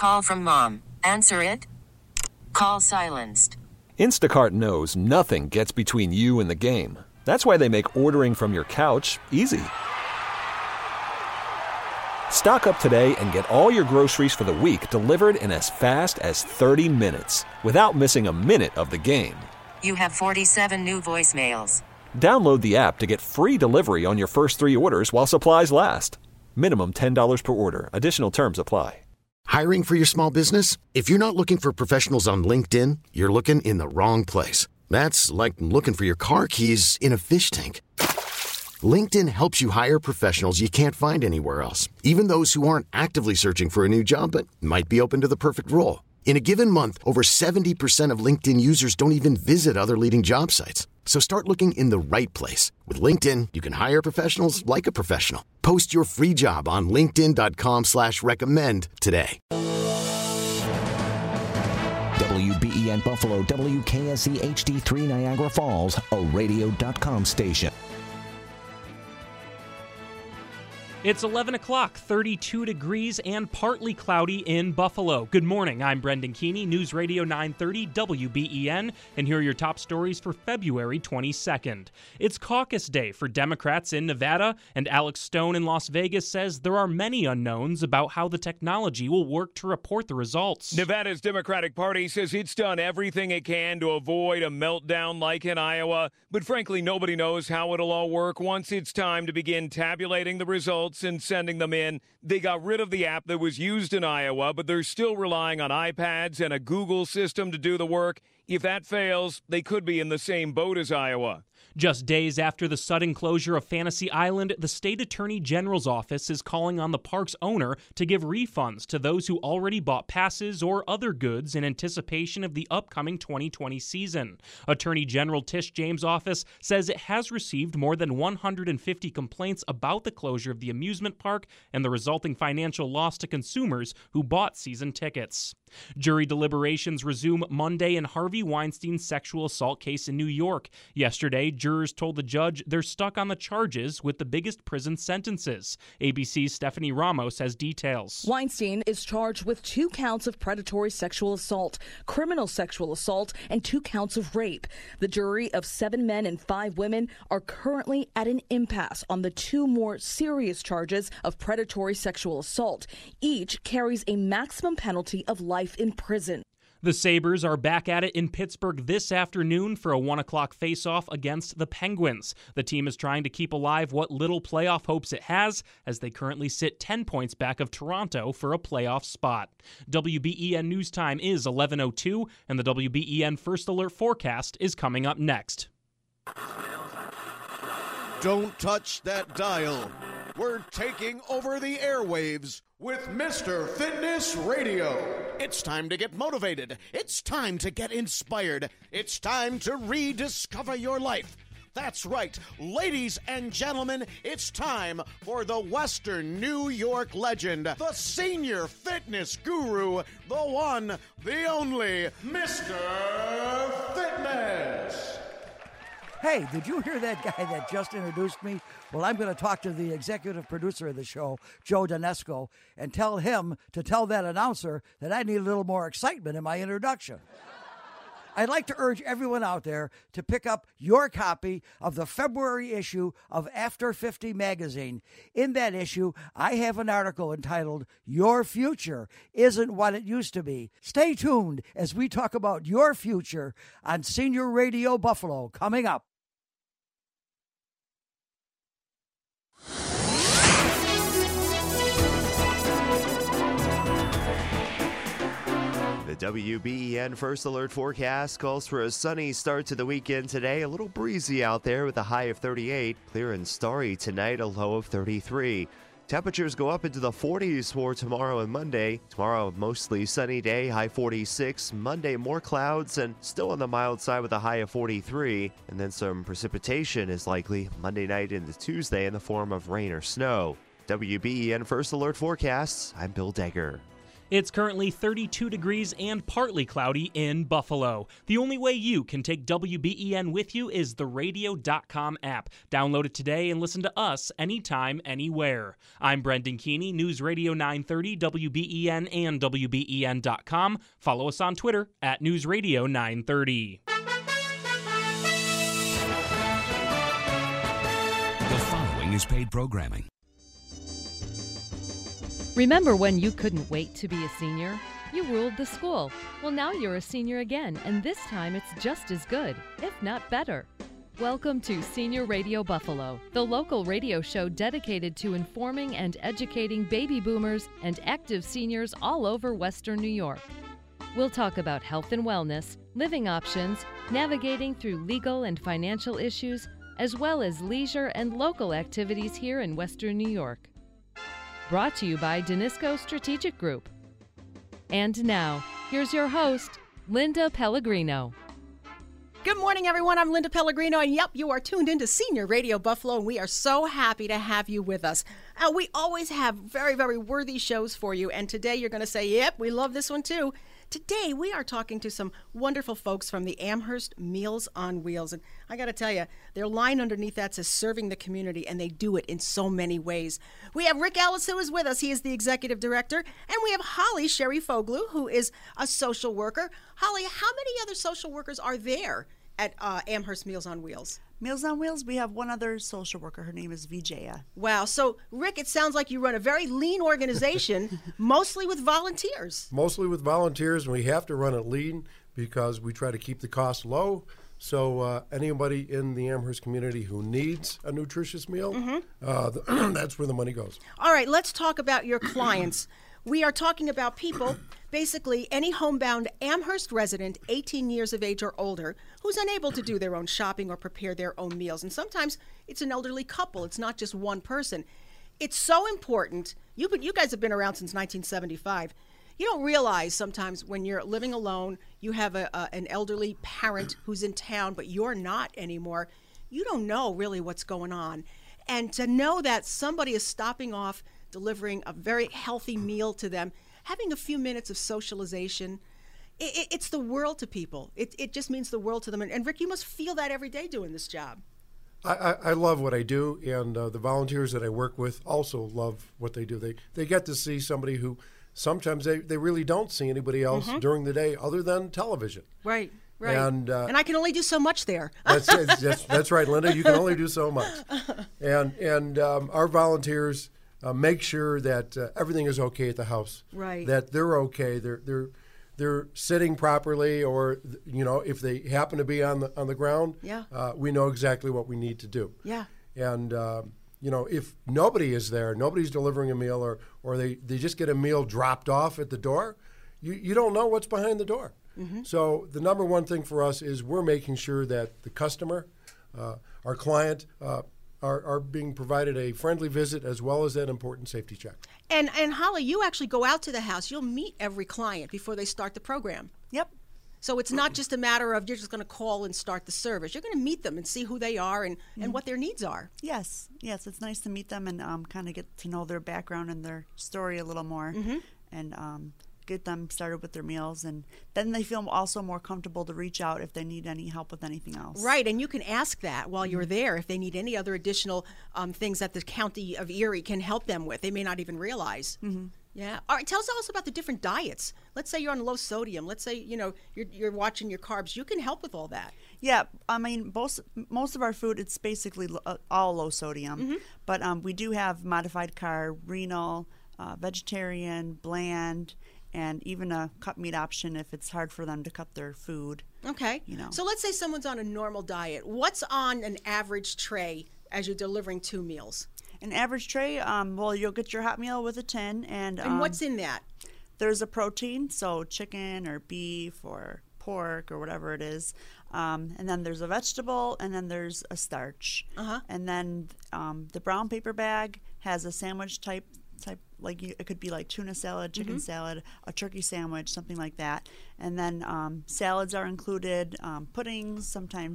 Call from mom. Answer it. Call silenced. Instacart knows nothing gets between you and the game. That's why they make ordering from your couch easy. Stock up today and get all your groceries for the week delivered in as fast as 30 minutes without missing a minute of the game. You have 47 new voicemails. Download the app to get free delivery on your first 3 orders while supplies last. Minimum $10 per order. Additional terms apply. Hiring for your small business? If you're not looking for professionals on LinkedIn, you're looking in the wrong place. That's like looking for your car keys in a fish tank. LinkedIn helps you hire professionals you can't find anywhere else, even those who aren't actively searching for a new job but might be open to the perfect role. In a given month, over 70% of LinkedIn users don't even visit other leading job sites. So start looking in the right place. With LinkedIn, you can hire professionals like a professional. Post your free job on linkedin.com/recommend today. WBEN Buffalo, WKSE HD3 Niagara Falls, a radio.com station. It's 11 o'clock, 32 degrees and partly cloudy in Buffalo. Good morning, I'm Brendan Keeney, News Radio 930 WBEN, and here are your top stories for February 22nd. It's caucus day for Democrats in Nevada, and Alex Stone in Las Vegas says there are many unknowns about how the technology will work to report the results. Nevada's Democratic Party says it's done everything it can to avoid a meltdown like in Iowa, but frankly, nobody knows how it'll all work once it's time to begin tabulating the results and sending them in. They got rid of the app that was used in Iowa, but they're still relying on iPads and a Google system to do the work. If that fails, they could be in the same boat as Iowa. Just days after the sudden closure of Fantasy Island, the state attorney general's office is calling on the park's owner to give refunds to those who already bought passes or other goods in anticipation of the upcoming 2020 season. Attorney General Tish James' office says it has received more than 150 complaints about the closure of the amusement park and the resulting financial loss to consumers who bought season tickets. Jury deliberations resume Monday in Harvey Weinstein's sexual assault case in New York. Yesterday, jurors told the judge they're stuck on the charges with the biggest prison sentences. ABC's Stephanie Ramos has details. Weinstein is charged with 2 counts of predatory sexual assault, criminal sexual assault, and 2 counts of rape. The jury of 7 men and 5 women are currently at an impasse on the 2 more serious charges of predatory sexual assault. Each carries a maximum penalty of life in prison. The Sabres are back at it in Pittsburgh this afternoon for a 1 o'clock face-off against the Penguins. The team is trying to keep alive what little playoff hopes it has, as they currently sit 10 points back of Toronto for a playoff spot. WBEN News Time is 11:02, and the WBEN First Alert forecast is coming up next. Don't touch that dial. We're taking over the airwaves with Mr. Fitness Radio. It's time to get motivated. It's time to get inspired. It's time to rediscover your life. That's right, ladies and gentlemen, it's time for the Western New York legend, the senior fitness guru, the one, the only, Mr. Fitness. Hey, did you hear that guy that just introduced me? Well, I'm going to talk to the executive producer of the show, Joe Donesco, and tell him to tell that announcer that I need a little more excitement in my introduction. I'd like to urge everyone out there to pick up your copy of the February issue of After 50 magazine. In that issue, I have an article entitled, Your Future Isn't What It Used to Be. Stay tuned as we talk about your future on Senior Radio Buffalo coming up. The WBEN First Alert forecast calls for a sunny start to the weekend today. A little breezy out there with a high of 38. Clear and starry tonight, a low of 33. Temperatures go up into the 40s for tomorrow and Monday. Tomorrow, mostly sunny day, high 46. Monday, more clouds and still on the mild side with a high of 43. And then some precipitation is likely Monday night into Tuesday in the form of rain or snow. WBEN First Alert forecasts, I'm Bill Degger. It's currently 32 degrees and partly cloudy in Buffalo. The only way you can take WBEN with you is the radio.com app. Download it today and listen to us anytime, anywhere. I'm Brendan Keeney, News Radio 930, WBEN and WBEN.com. Follow us on Twitter at News Radio 930. The following is paid programming. Remember when you couldn't wait to be a senior? You ruled the school. Well, now you're a senior again, and this time it's just as good, if not better. Welcome to Senior Radio Buffalo, the local radio show dedicated to informing and educating baby boomers and active seniors all over Western New York. We'll talk about health and wellness, living options, navigating through legal and financial issues, as well as leisure and local activities here in Western New York. Brought to you by Danisco Strategic Group. And now, here's your host, Linda Pellegrino. Good morning, everyone. I'm Linda Pellegrino, and yep, you are tuned into Senior Radio Buffalo, and we are so happy to have you with us. We always have very, very worthy shows for you, and today you're going to say, yep, we love this one too. Today, we are talking to some wonderful folks from the Amherst Meals on Wheels. And I got to tell you, their line underneath that says serving the community, and they do it in so many ways. We have Rick Ellis, who is with us. He is the executive director. And we have Holly Sherry-Foglu, who is a social worker. Holly, how many other social workers are there at Amherst Meals on Wheels? Meals on Wheels, we have one other social worker. Her name is Vijaya. Wow. So, Rick, it sounds like you run a very lean organization, mostly with volunteers. Mostly with volunteers, and we have to run it lean because we try to keep the cost low. So anybody in the Amherst community who needs a nutritious meal, that's where the money goes. All right, let's talk about your clients. We are talking about people, basically any homebound Amherst resident, 18 years of age or older, who's unable to do their own shopping or prepare their own meals. And sometimes it's an elderly couple. It's not just one person. It's so important. You guys have been around since 1975. You don't realize sometimes when you're living alone, you have an elderly parent who's in town, but you're not anymore. You don't know really what's going on. And to know that somebody is stopping off, delivering a very healthy meal to them, having a few minutes of socialization, it's the world to people. It just means the world to them. And Rick, you must feel that every day doing this job. I love what I do, and the volunteers that I work with also love what they do. They get to see somebody who sometimes they really don't see anybody else during the day other than television. Right. Right. And I can only do so much there. That's right, Linda. You can only do so much. And our volunteers make sure that everything is okay at the house. Right. That they're okay. They're sitting properly, or if they happen to be on the ground, we know exactly what we need to do. Yeah. And if nobody is there, nobody's delivering a meal, or they just get a meal dropped off at the door, you don't know what's behind the door. So the number one thing for us is we're making sure that the customer, our client, are being provided a friendly visit as well as that important safety check. And Holly, you actually go out to the house. You'll meet every client before they start the program. Yep. So it's not just a matter of you're just going to call and start the service. You're going to meet them and see who they are and what their needs are. Yes, it's nice to meet them and kind of get to know their background and their story a little more, and get them started with their meals, and then they feel also more comfortable to reach out if they need any help with anything else. Right, and you can ask that while you're there if they need any other additional things that the county of Erie can help them with. They may not even realize. Yeah. All right, tell us also about the different diets. Let's say you're on low sodium. Let's say, you're watching your carbs. You can help with all that. Yeah, I mean, most of our food, it's basically all low sodium. But we do have modified carb, renal, vegetarian, bland, and even a cut meat option if it's hard for them to cut their food. Okay. So let's say someone's on a normal diet. What's on an average tray as you're delivering 2 meals? An average tray, you'll get your hot meal with a tin. And what's in that? There's a protein, so chicken or beef or pork or whatever it is. And then there's a vegetable, and then there's a starch. And then the brown paper bag has a sandwich type, like it could be like tuna salad, chicken salad, a turkey sandwich, something like that. And then salads are included, puddings, sometimes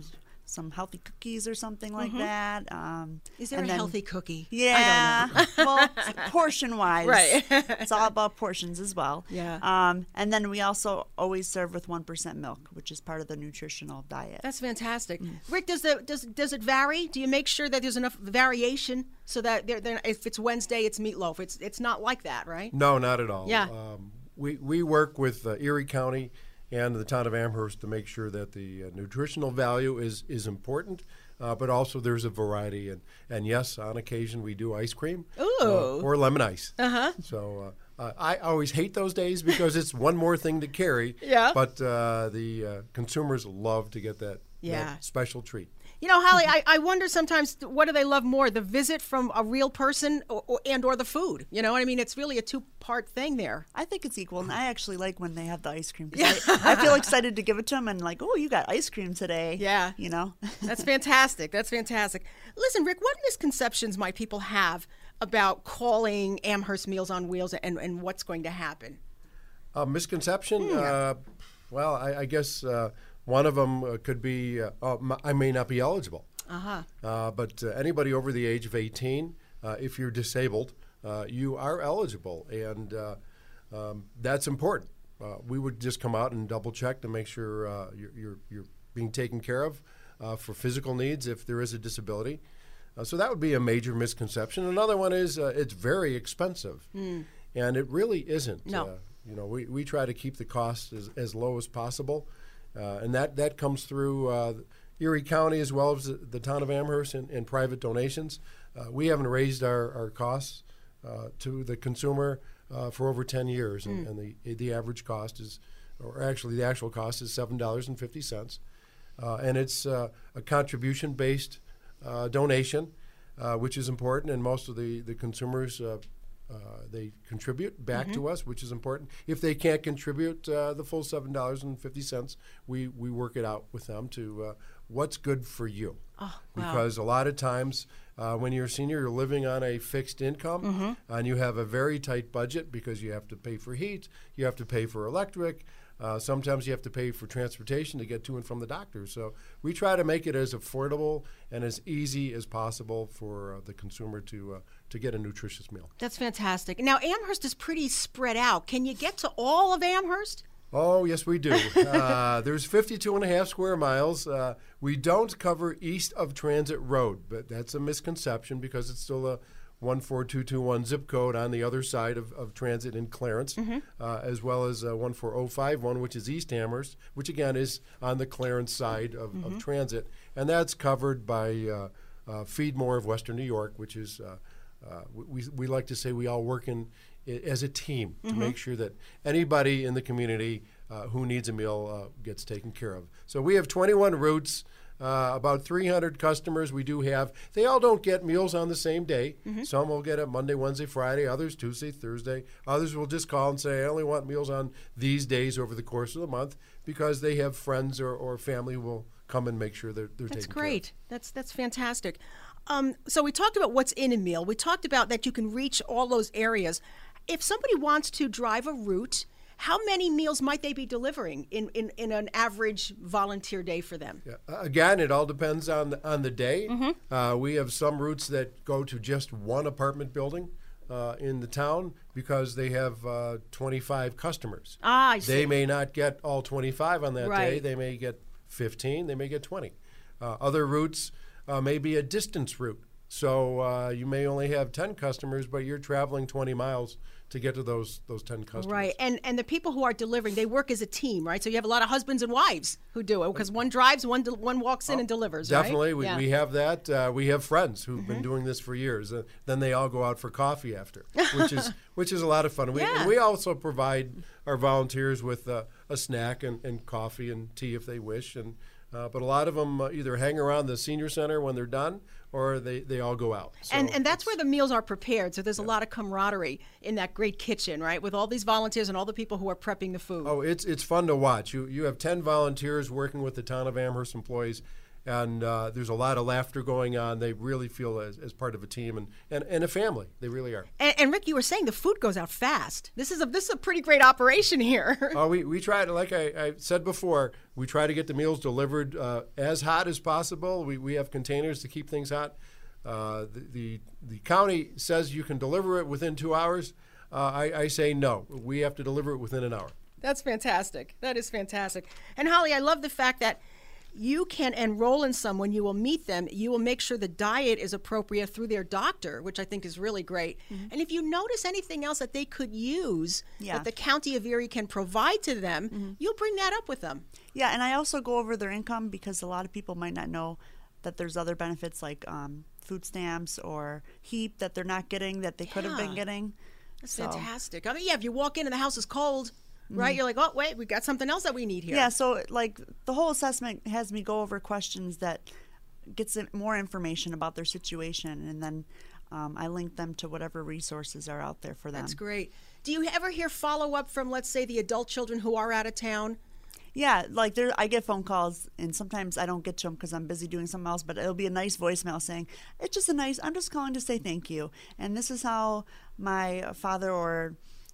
some healthy cookies or something like that. Is there and a then- healthy cookie? Yeah. I don't know. Well, portion-wise. Right. It's all about portions as well. Yeah. And then we also always serve with 1% milk, which is part of the nutritional diet. That's fantastic. Rick, does it vary? Do you make sure that there's enough variation so that if it's Wednesday, it's meatloaf? It's not like that, right? No, not at all. Yeah. We work with Erie County and the town of Amherst to make sure that the nutritional value is important, but also there's a variety. And yes, on occasion we do ice cream or lemon ice. So I always hate those days because it's one more thing to carry. Yeah. But the consumers love to get that special treat. You know, Holly, I wonder sometimes, what do they love more, the visit from a real person or the food? You know what I mean? It's really a two-part thing there. I think it's equal, and I actually like when they have the ice cream. 'Cause I feel excited to give it to them and like, oh, you got ice cream today. Yeah. You know? That's fantastic. That's fantastic. Listen, Rick, what misconceptions might people have about calling Amherst Meals on Wheels and what's going to happen? Misconception? Well, I guess one of them could be I may not be eligible. But anybody over the age of 18, if you're disabled, you are eligible, and that's important. We would just come out and double check to make sure you're being taken care of for physical needs if there is a disability. So that would be a major misconception. Another one is it's very expensive, and it really isn't. No. We try to keep the cost as low as possible. And that comes through Erie County as well as the town of Amherst and private donations. We haven't raised our costs to the consumer for over 10 years, and the average cost is, or actually the actual cost is $7.50. And it's a contribution-based donation, which is important, and most of the consumers they contribute back to us, which is important. If they can't contribute the full $7.50, we work it out with them to what's good for you. Oh, wow. Because a lot of times when you're a senior, you're living on a fixed income, and you have a very tight budget because you have to pay for heat, you have to pay for electric, sometimes you have to pay for transportation to get to and from the doctor. So we try to make it as affordable and as easy as possible for the consumer to get a nutritious meal. That's fantastic. Now, Amherst is pretty spread out. Can you get to all of Amherst? Oh, yes, we do. There's 52 and a half square miles. We don't cover east of Transit Road, but that's a misconception because it's still a 14221 zip code on the other side of Transit in Clarence, as well as 14051, which is East Amherst, which again is on the Clarence side of Transit. And that's covered by Feedmore of Western New York, which is, we like to say we all work as a team to make sure that anybody in the community who needs a meal gets taken care of. So we have 21 routes. About 300 customers we do have. They all don't get meals on the same day. Some will get it Monday, Wednesday, Friday, others Tuesday, Thursday. Others will just call and say, I only want meals on these days over the course of the month because they have friends or family who will come and make sure they're taken care of. That's great. That's fantastic. So we talked about what's in a meal. We talked about that you can reach all those areas. If somebody wants to drive a route, how many meals might they be delivering in an average volunteer day for them? Yeah. Again, it all depends on the day. We have some routes that go to just one apartment building in the town because they have 25 customers. I see. They may not get all 25 on that day. Right. They may get 15. They may get 20. Other routes may be a distance route. So you may only have 10 customers, but you're traveling 20 miles to get to those 10 customers. Right, and the people who are delivering, they work as a team, right? So you have a lot of husbands and wives who do it because one drives, one walks in and delivers, Definitely, right? we have that. We have friends who've been doing this for years. Then they all go out for coffee after, which is a lot of fun. We also provide our volunteers with a snack and coffee and tea if they wish. But a lot of them either hang around the senior center when they're done, or they all go out. So and that's where the meals are prepared. So there's a lot of camaraderie in that great kitchen, right? With all these volunteers and all the people who are prepping the food. Oh, it's fun to watch. You have 10 volunteers working with the town of Amherst employees, And there's a lot of laughter going on. They really feel as part of a team and a family. They really are. And Rick, you were saying the food goes out fast. This is a pretty great operation here. We try to, like I said before, we try to get the meals delivered as hot as possible. We have containers to keep things hot. The county says you can deliver it within 2 hours. I say no. We have to deliver it within an hour. That's fantastic. That is fantastic. And Holly, I love the fact that you can enroll in someone, you will meet them, you will make sure the diet is appropriate through their doctor, which I think is really great. Mm-hmm. And if you notice anything else that they could use that the County of Erie can provide to them, you'll bring that up with them. Yeah, and I also go over their income because a lot of people might not know that there's other benefits like food stamps or HEAP that they're not getting that they could have been getting. That's fantastic. I mean, if you walk in and the house is cold, right? You're like, oh, wait, we got something else that we need here. Yeah, so like the whole assessment has me go over questions that gets more information about their situation, and then I link them to whatever resources are out there for them. That's great. Do you ever hear follow-up from, let's say, the adult children who are out of town? Yeah, like I get phone calls, and sometimes I don't get to them because I'm busy doing something else, but it'll be a nice voicemail saying, I'm just calling to say thank you, and this is how my father or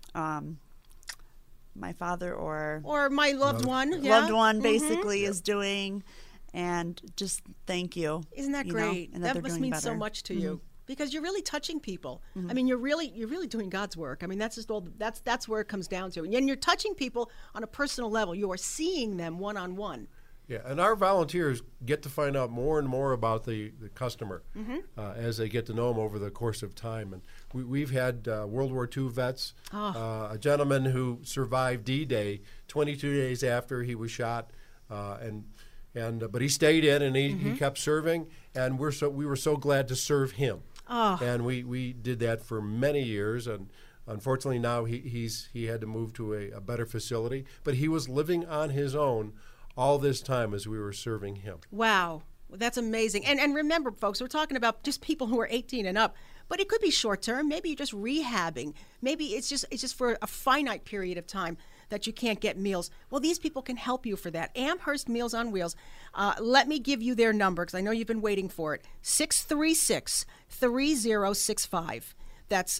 my loved one basically is doing, and just thank you. Isn't that great? And that must mean so much to you, because you're really touching people. I mean, you're really doing God's work. I mean, that's just all. That's where it comes down to. And you're touching people on a personal level. You are seeing them one on one. Yeah, and our volunteers get to find out more and more about the customer as they get to know them over the course of time. And we've had World War II vets, a gentleman who survived D-Day 22 days after he was shot, but he stayed in and he kept serving, and we were so glad to serve him. And we did that for many years, and unfortunately now he had to move to a better facility, but he was living on his own all this time as we were serving him. Wow. That's amazing. And remember, folks, we're talking about just people who are 18 and up, but it could be short term. Maybe you're just rehabbing. Maybe it's just for a finite period of time that you can't get meals. Well, these people can help you for that. Amherst Meals on Wheels. Let me give you their number because I know you've been waiting for it. 636-3065. That's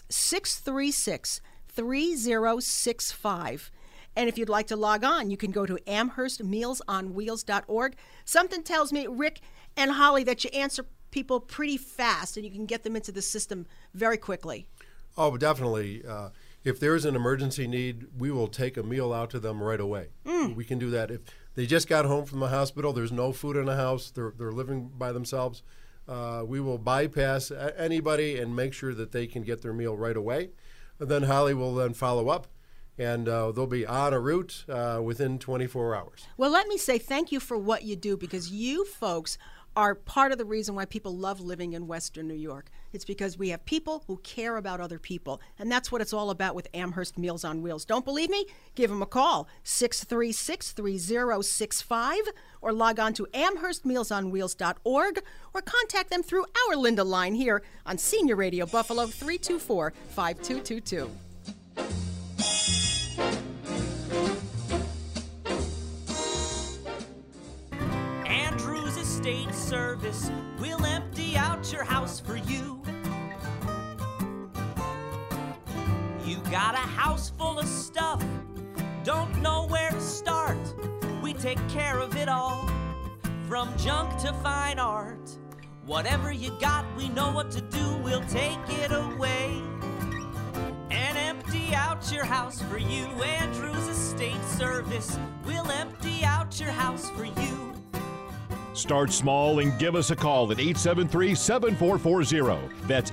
636-3065. And if you'd like to log on, you can go to amherstmealsonwheels.org. Something tells me, Rick and Holly, that you answer people pretty fast and you can get them into the system very quickly. Oh, definitely. If there's an emergency need, we will take a meal out to them right away. We can do that. If they just got home from the hospital, there's no food in the house, they're living by themselves, we will bypass anybody and make sure that they can get their meal right away. And then Holly will then follow up, and they'll be on a route within 24 hours. Well, let me say thank you for what you do, because you folks are part of the reason why people love living in Western New York. It's because we have people who care about other people, and that's what it's all about with Amherst Meals on Wheels. Don't believe me? Give them a call, 636-3065, or log on to amherstmealsonwheels.org, or contact them through our Linda line here on Senior Radio Buffalo, 324-5222. State Service will empty out your house for you. You got a house full of stuff, don't know where to start. We take care of it all, from junk to fine art. Whatever you got, we know what to do, we'll take it away and empty out your house for you. Andrews Estate Service will empty out your house for you. Start small and give us a call at 873-7440. That's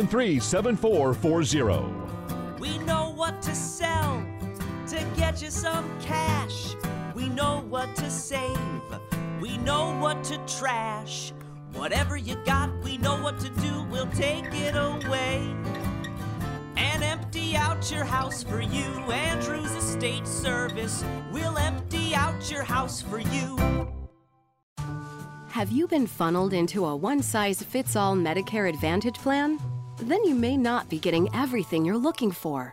873-7440. We know what to sell to get you some cash. We know what to save. We know what to trash. Whatever you got, we know what to do. We'll take it away and empty out your house for you. Andrews Estate Service will empty out your house for you. Have you been funneled into a one-size-fits-all Medicare Advantage plan? Then you may not be getting everything you're looking for.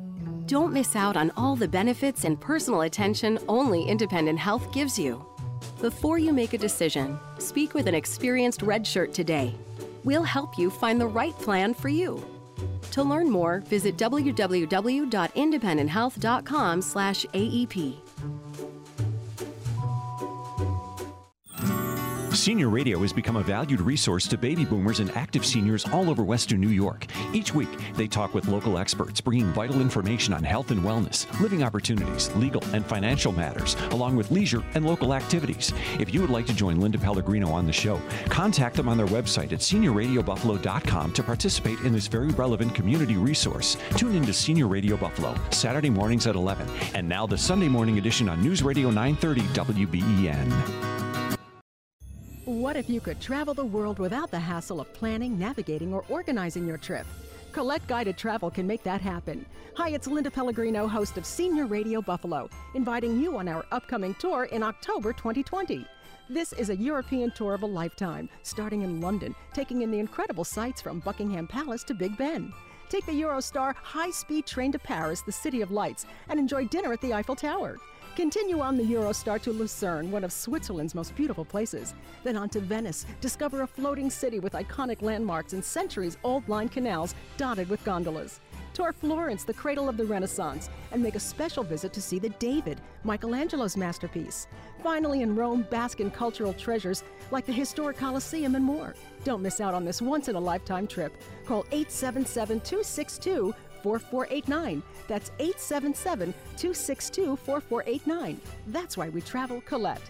Don't miss out on all the benefits and personal attention only Independent Health gives you. Before you make a decision, speak with an experienced Red Shirt today. We'll help you find the right plan for you. To learn more, visit www.independenthealth.com/AEP. Senior Radio has become a valued resource to baby boomers and active seniors all over Western New York. Each week, they talk with local experts, bringing vital information on health and wellness, living opportunities, legal and financial matters, along with leisure and local activities. If you would like to join Linda Pellegrino on the show, contact them on their website at seniorradiobuffalo.com to participate in this very relevant community resource. Tune in to Senior Radio Buffalo, Saturday mornings at 11, and now the Sunday morning edition on News Radio 930 WBEN. What if you could travel the world without the hassle of planning, navigating, or organizing your trip? Collect Guided Travel can make that happen. Hi, it's Linda Pellegrino, host of Senior Radio Buffalo, inviting you on our upcoming tour in October 2020. This is a European tour of a lifetime, starting in London, taking in the incredible sights from Buckingham Palace to Big Ben. Take the Eurostar high-speed train to Paris, the City of Lights, and enjoy dinner at the Eiffel Tower. Continue on the Eurostar to Lucerne, one of Switzerland's most beautiful places. Then on to Venice. Discover a floating city with iconic landmarks and centuries-old lined canals dotted with gondolas. Tour Florence, the cradle of the Renaissance, and make a special visit to see the David, Michelangelo's masterpiece. Finally, in Rome, bask in cultural treasures like the historic Colosseum and more. Don't miss out on this once-in-a-lifetime trip. Call 877-262-4489. That's 877-262-4489. That's why we travel Colette.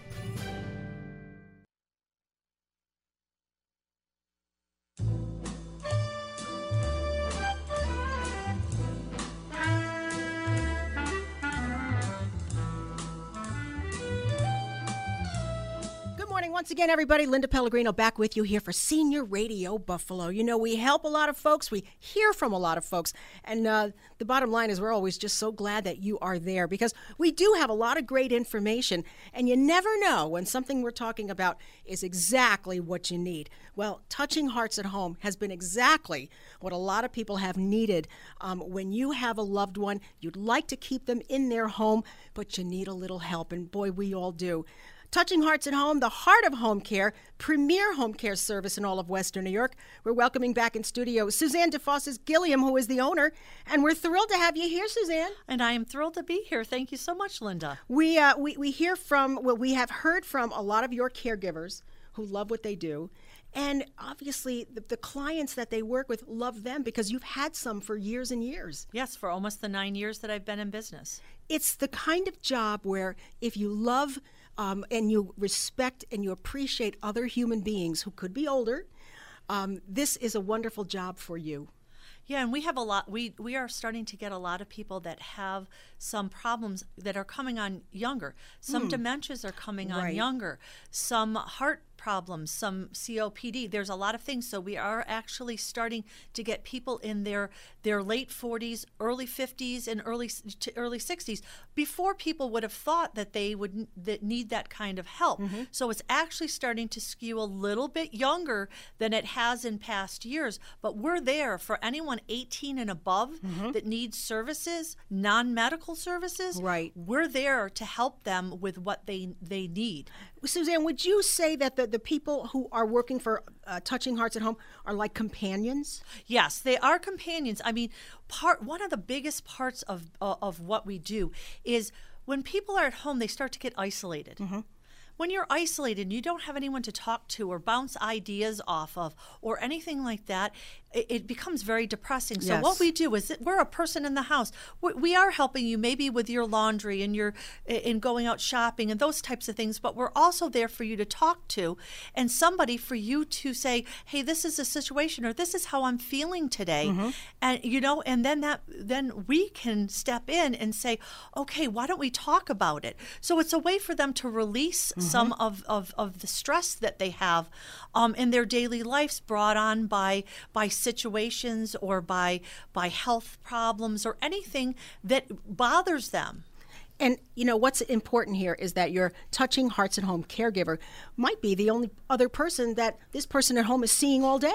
Once again, everybody, Linda Pellegrino back with you here for Senior Radio Buffalo. You know, we help a lot of folks. We hear from a lot of folks. And the bottom line is we're always just so glad that you are there because we do have a lot of great information. And you never know when something we're talking about is exactly what you need. Well, Touching Hearts at Home has been exactly what a lot of people have needed. When you have a loved one, you'd like to keep them in their home, but you need a little help. And boy, we all do. Touching Hearts at Home, the heart of home care, premier home care service in all of Western New York. We're welcoming back in studio Suzanne DeFossis Gilliam, who is the owner, and we're thrilled to have you here, Suzanne. And I am thrilled to be here. Thank you so much, Linda. We hear from, well, we have heard from a lot of your caregivers who love what they do. And obviously, the clients that they work with love them because you've had some for years and years. Yes, for almost the 9 years that I've been in business. It's the kind of job where if you love and you respect and you appreciate other human beings who could be older, this is a wonderful job for you. Yeah, and we have a lot. We are starting to get a lot of people that have some problems that are coming on younger. Some dementias are coming on younger. Some heart problems, some COPD. There's a lot of things. So we are actually starting to get people in their late 40s, early 50s, and early 60s before people would have thought that they would need that kind of help. So it's actually starting to skew a little bit younger than it has in past years. But we're there for anyone 18 and above that needs services, non-medical services. Right. We're there to help them with what they need. Suzanne, would you say that the people who are working for Touching Hearts at Home are like companions? Yes, they are companions. I mean, one of the biggest parts of what we do is when people are at home, they start to get isolated. When you're isolated and you don't have anyone to talk to or bounce ideas off of or anything like that, it becomes very depressing. So what we do is we're a person in the house. We are helping you maybe with your laundry and in going out shopping and those types of things, but we're also there for you to talk to and somebody for you to say, hey, this is a situation or this is how I'm feeling today. And and then we can step in and say, okay, why don't we talk about it? So it's a way for them to release some of the stress that they have in their daily lives brought on by situations or by health problems or anything that bothers them. And, what's important here is that your Touching Hearts at Home caregiver might be the only other person that this person at home is seeing all day.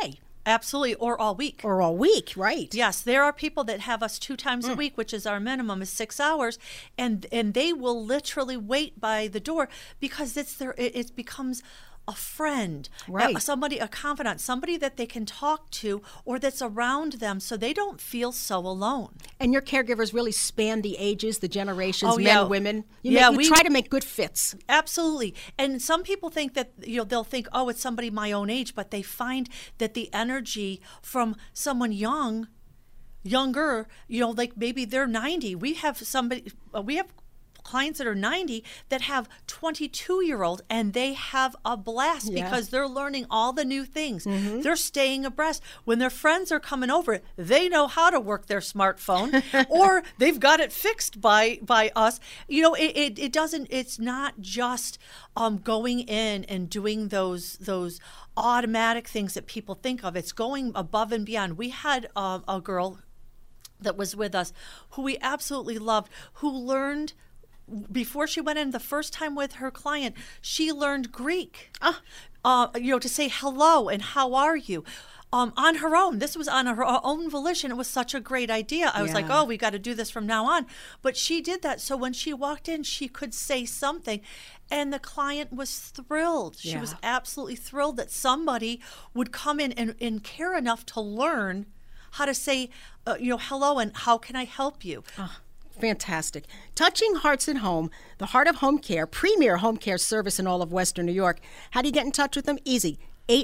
Absolutely, or all week. Or all week, right. Yes, there are people that have us 2 times a week, which is our minimum, is 6 hours, and they will literally wait by the door because it becomes a friend, right. Somebody, a confidant, somebody that they can talk to or that's around them so they don't feel so alone. And your caregivers really span the ages, the generations, Oh, men, yeah. women. We try to make good fits. Absolutely. And some people think that, they'll think, oh, it's somebody my own age, but they find that the energy from someone younger, like maybe they're 90. We have clients that are 90 that have 22-year-old, and they have a blast because they're learning all the new things. They're staying abreast. When their friends are coming over, they know how to work their smartphone or they've got it fixed by us. It's not just going in and doing those automatic things that people think of. It's going above and beyond. We had a girl that was with us who we absolutely loved, who learned before she went in the first time with her client, she learned Greek, to say hello and how are you on her own. This was on her own volition. It was such a great idea. I was like, oh, we got to do this from now on. But she did that. So when she walked in, she could say something. And the client was thrilled. She was absolutely thrilled that somebody would come in and care enough to learn how to say, hello and how can I help you? Fantastic. Touching Hearts at Home, the Heart of Home Care, premier home care service in all of Western New York. How do you get in touch with them? Easy.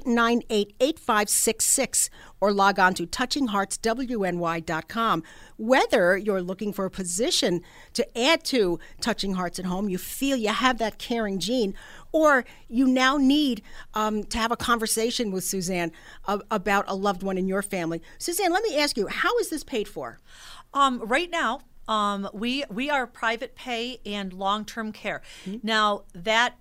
898-8566 or log on to touchingheartswny.com. Whether you're looking for a position to add to Touching Hearts at Home, you feel you have that caring gene, or you now need to have a conversation with Suzanne about a loved one in your family. Suzanne, let me ask you, how is this paid for? Right now, we are private pay and long-term care. Now that's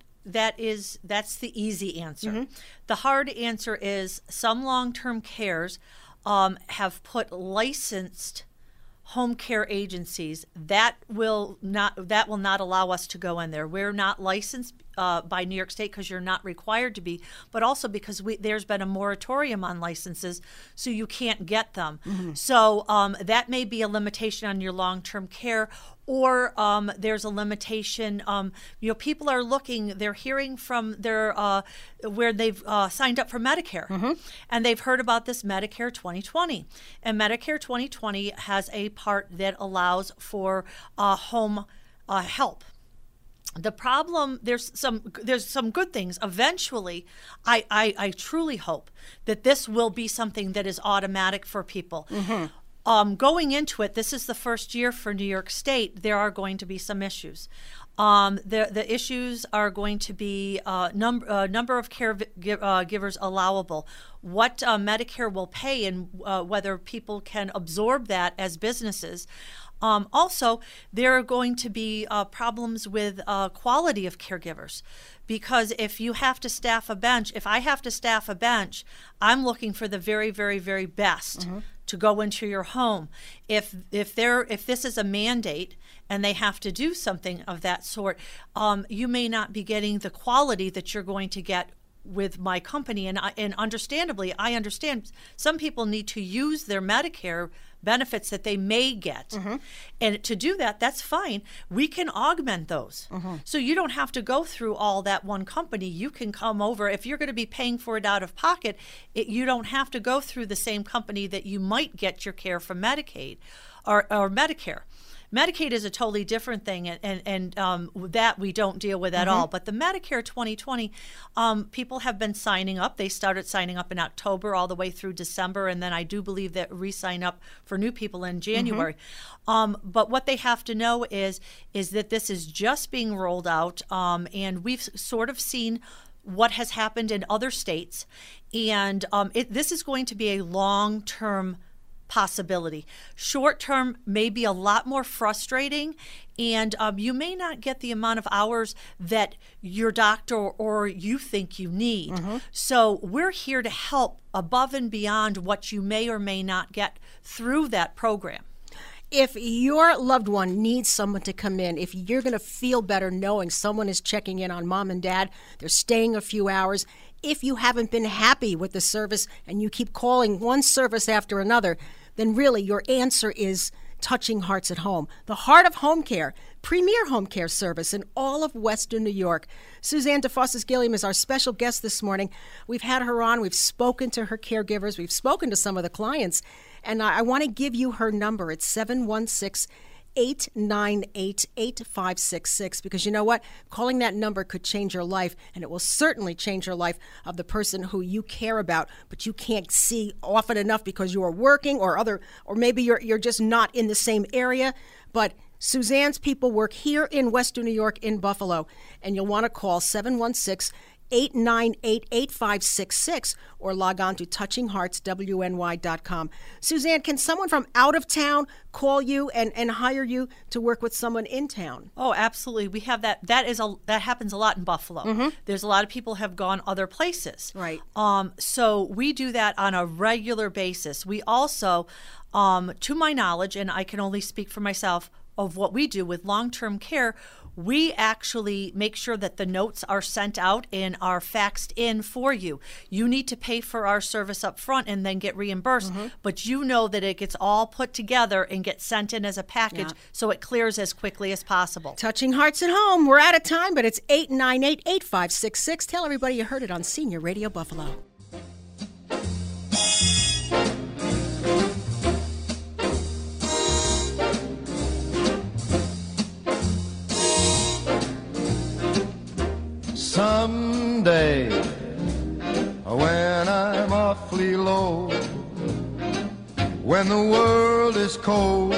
the easy answer. The hard answer is some long-term cares have put licensed home care agencies that will not allow us to go in there. We're not licensed by New York State because you're not required to be, but also because there's been a moratorium on licenses, so you can't get them. So that may be a limitation on your long-term care, or there's a limitation. People are looking, they're hearing from their where they've signed up for Medicare, and they've heard about this Medicare 2020. And Medicare 2020 has a part that allows for home help. The problem, there's some good things. Eventually, I truly hope that this will be something that is automatic for people. Going into it, this is the first year for New York State. There are going to be some issues. The issues are going to be number of caregivers allowable, what Medicare will pay, and whether people can absorb that as businesses. Also, there are going to be problems with quality of caregivers, because if you have to staff a bench, if I have to staff a bench, I'm looking for the very, very, very best to go into your home. If this is a mandate and they have to do something of that sort, you may not be getting the quality that you're going to get with my company. And understandably, I understand some people need to use their Medicare benefits that they may get. And to do that, that's fine. We can augment those. So you don't have to go through all that one company. You can come over. If you're going to be paying for it out of pocket, you don't have to go through the same company that you might get your care from Medicaid or Medicare. Medicaid is a totally different thing, and that we don't deal with at all. But the Medicare 2020, people have been signing up. They started signing up in October all the way through December, and then I do believe that re-sign up for new people in January. But what they have to know is that this is just being rolled out, and we've sort of seen what has happened in other states, and this is going to be a long-term possibility. Short term may be a lot more frustrating, and you may not get the amount of hours that your doctor or you think you need. So we're here to help above and beyond what you may or may not get through that program. If your loved one needs someone to come in, if you're going to feel better knowing someone is checking in on mom and dad, they're staying a few hours. If you haven't been happy with the service and you keep calling one service after another, then really your answer is Touching Hearts at Home, the heart of home care, premier home care service in all of Western New York. Suzanne DeFossis-Gilliam is our special guest this morning. We've had her on. We've spoken to her caregivers. We've spoken to some of the clients. And I want to give you her number. It's 716-898-8566, because you know what? Calling that number could change your life, and it will certainly change your life of the person who you care about, but you can't see often enough because you are working or maybe you're just not in the same area. But Suzanne's people work here in Western New York in Buffalo, and you'll want to call 716-898-8566 or log on to touchingheartswny.com. Suzanne, can someone from out of town call you and hire you to work with someone in town? Oh, absolutely. We have that. That happens a lot in Buffalo. Mm-hmm. There's a lot of people have gone other places. Right. So we do that on a regular basis. We also, to my knowledge, and I can only speak for myself, of what we do with long-term care, we actually make sure that the notes are sent out and are faxed in for you. You need to pay for our service up front and then get reimbursed, but you know that it gets all put together and gets sent in as a package so it clears as quickly as possible. Touching Hearts at Home. We're out of time, but it's 898-8566. Tell everybody you heard it on Senior Radio Buffalo. Someday, when I'm awfully low, when the world is cold,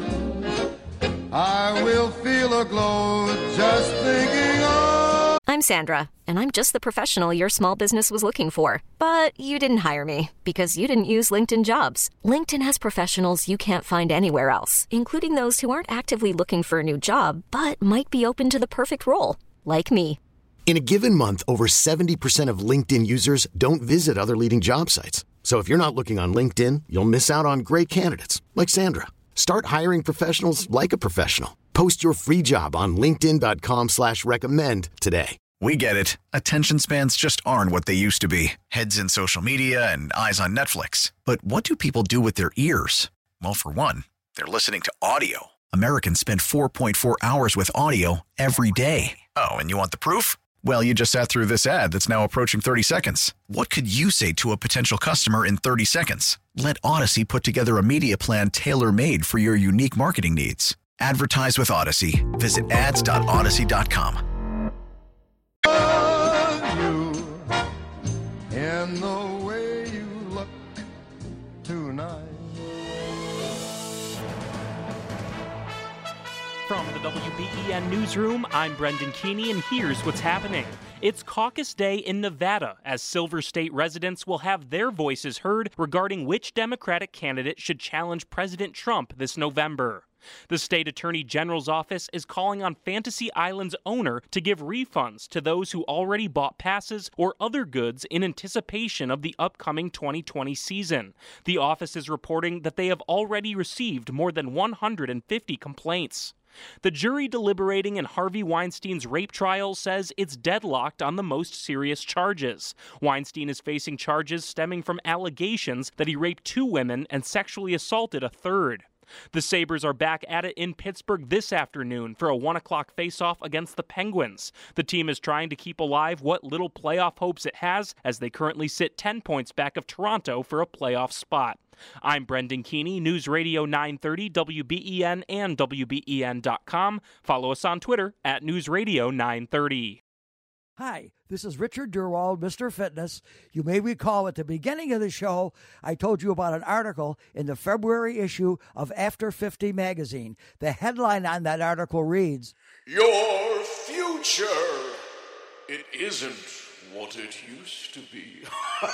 I will feel a glow just thinking of... I'm Sandra, and I'm just the professional your small business was looking for. But you didn't hire me because you didn't use LinkedIn Jobs. LinkedIn has professionals you can't find anywhere else, including those who aren't actively looking for a new job, but might be open to the perfect role, like me. In a given month, over 70% of LinkedIn users don't visit other leading job sites. So if you're not looking on LinkedIn, you'll miss out on great candidates like Sandra. Start hiring professionals like a professional. Post your free job on linkedin.com/recommend today. We get it. Attention spans just aren't what they used to be. Heads in social media and eyes on Netflix. But what do people do with their ears? Well, for one, they're listening to audio. Americans spend 4.4 hours with audio every day. Oh, and you want the proof? Well, you just sat through this ad that's now approaching 30 seconds. What could you say to a potential customer in 30 seconds? Let Odyssey put together a media plan tailor-made for your unique marketing needs. Advertise with Odyssey. Visit ads.odyssey.com. You in the way you look tonight. From the WBEN Newsroom, I'm Brendan Keeney, and here's what's happening. It's caucus day in Nevada, as Silver State residents will have their voices heard regarding which Democratic candidate should challenge President Trump this November. The state attorney general's office is calling on Fantasy Island's owner to give refunds to those who already bought passes or other goods in anticipation of the upcoming 2020 season. The office is reporting that they have already received more than 150 complaints. The jury deliberating in Harvey Weinstein's rape trial says it's deadlocked on the most serious charges. Weinstein is facing charges stemming from allegations that he raped 2 women and sexually assaulted a third. The Sabres are back at it in Pittsburgh this afternoon for a 1 o'clock face-off against the Penguins. The team is trying to keep alive what little playoff hopes it has, as they currently sit 10 points back of Toronto for a playoff spot. I'm Brendan Keeney, News Radio 930, WBEN and WBEN.com. Follow us on Twitter at News Radio 930. Hi, this is Richard Durwald, Mr. Fitness. You may recall at the beginning of the show, I told you about an article in the February issue of After 50 magazine. The headline on that article reads, Your future, it isn't what it used to be.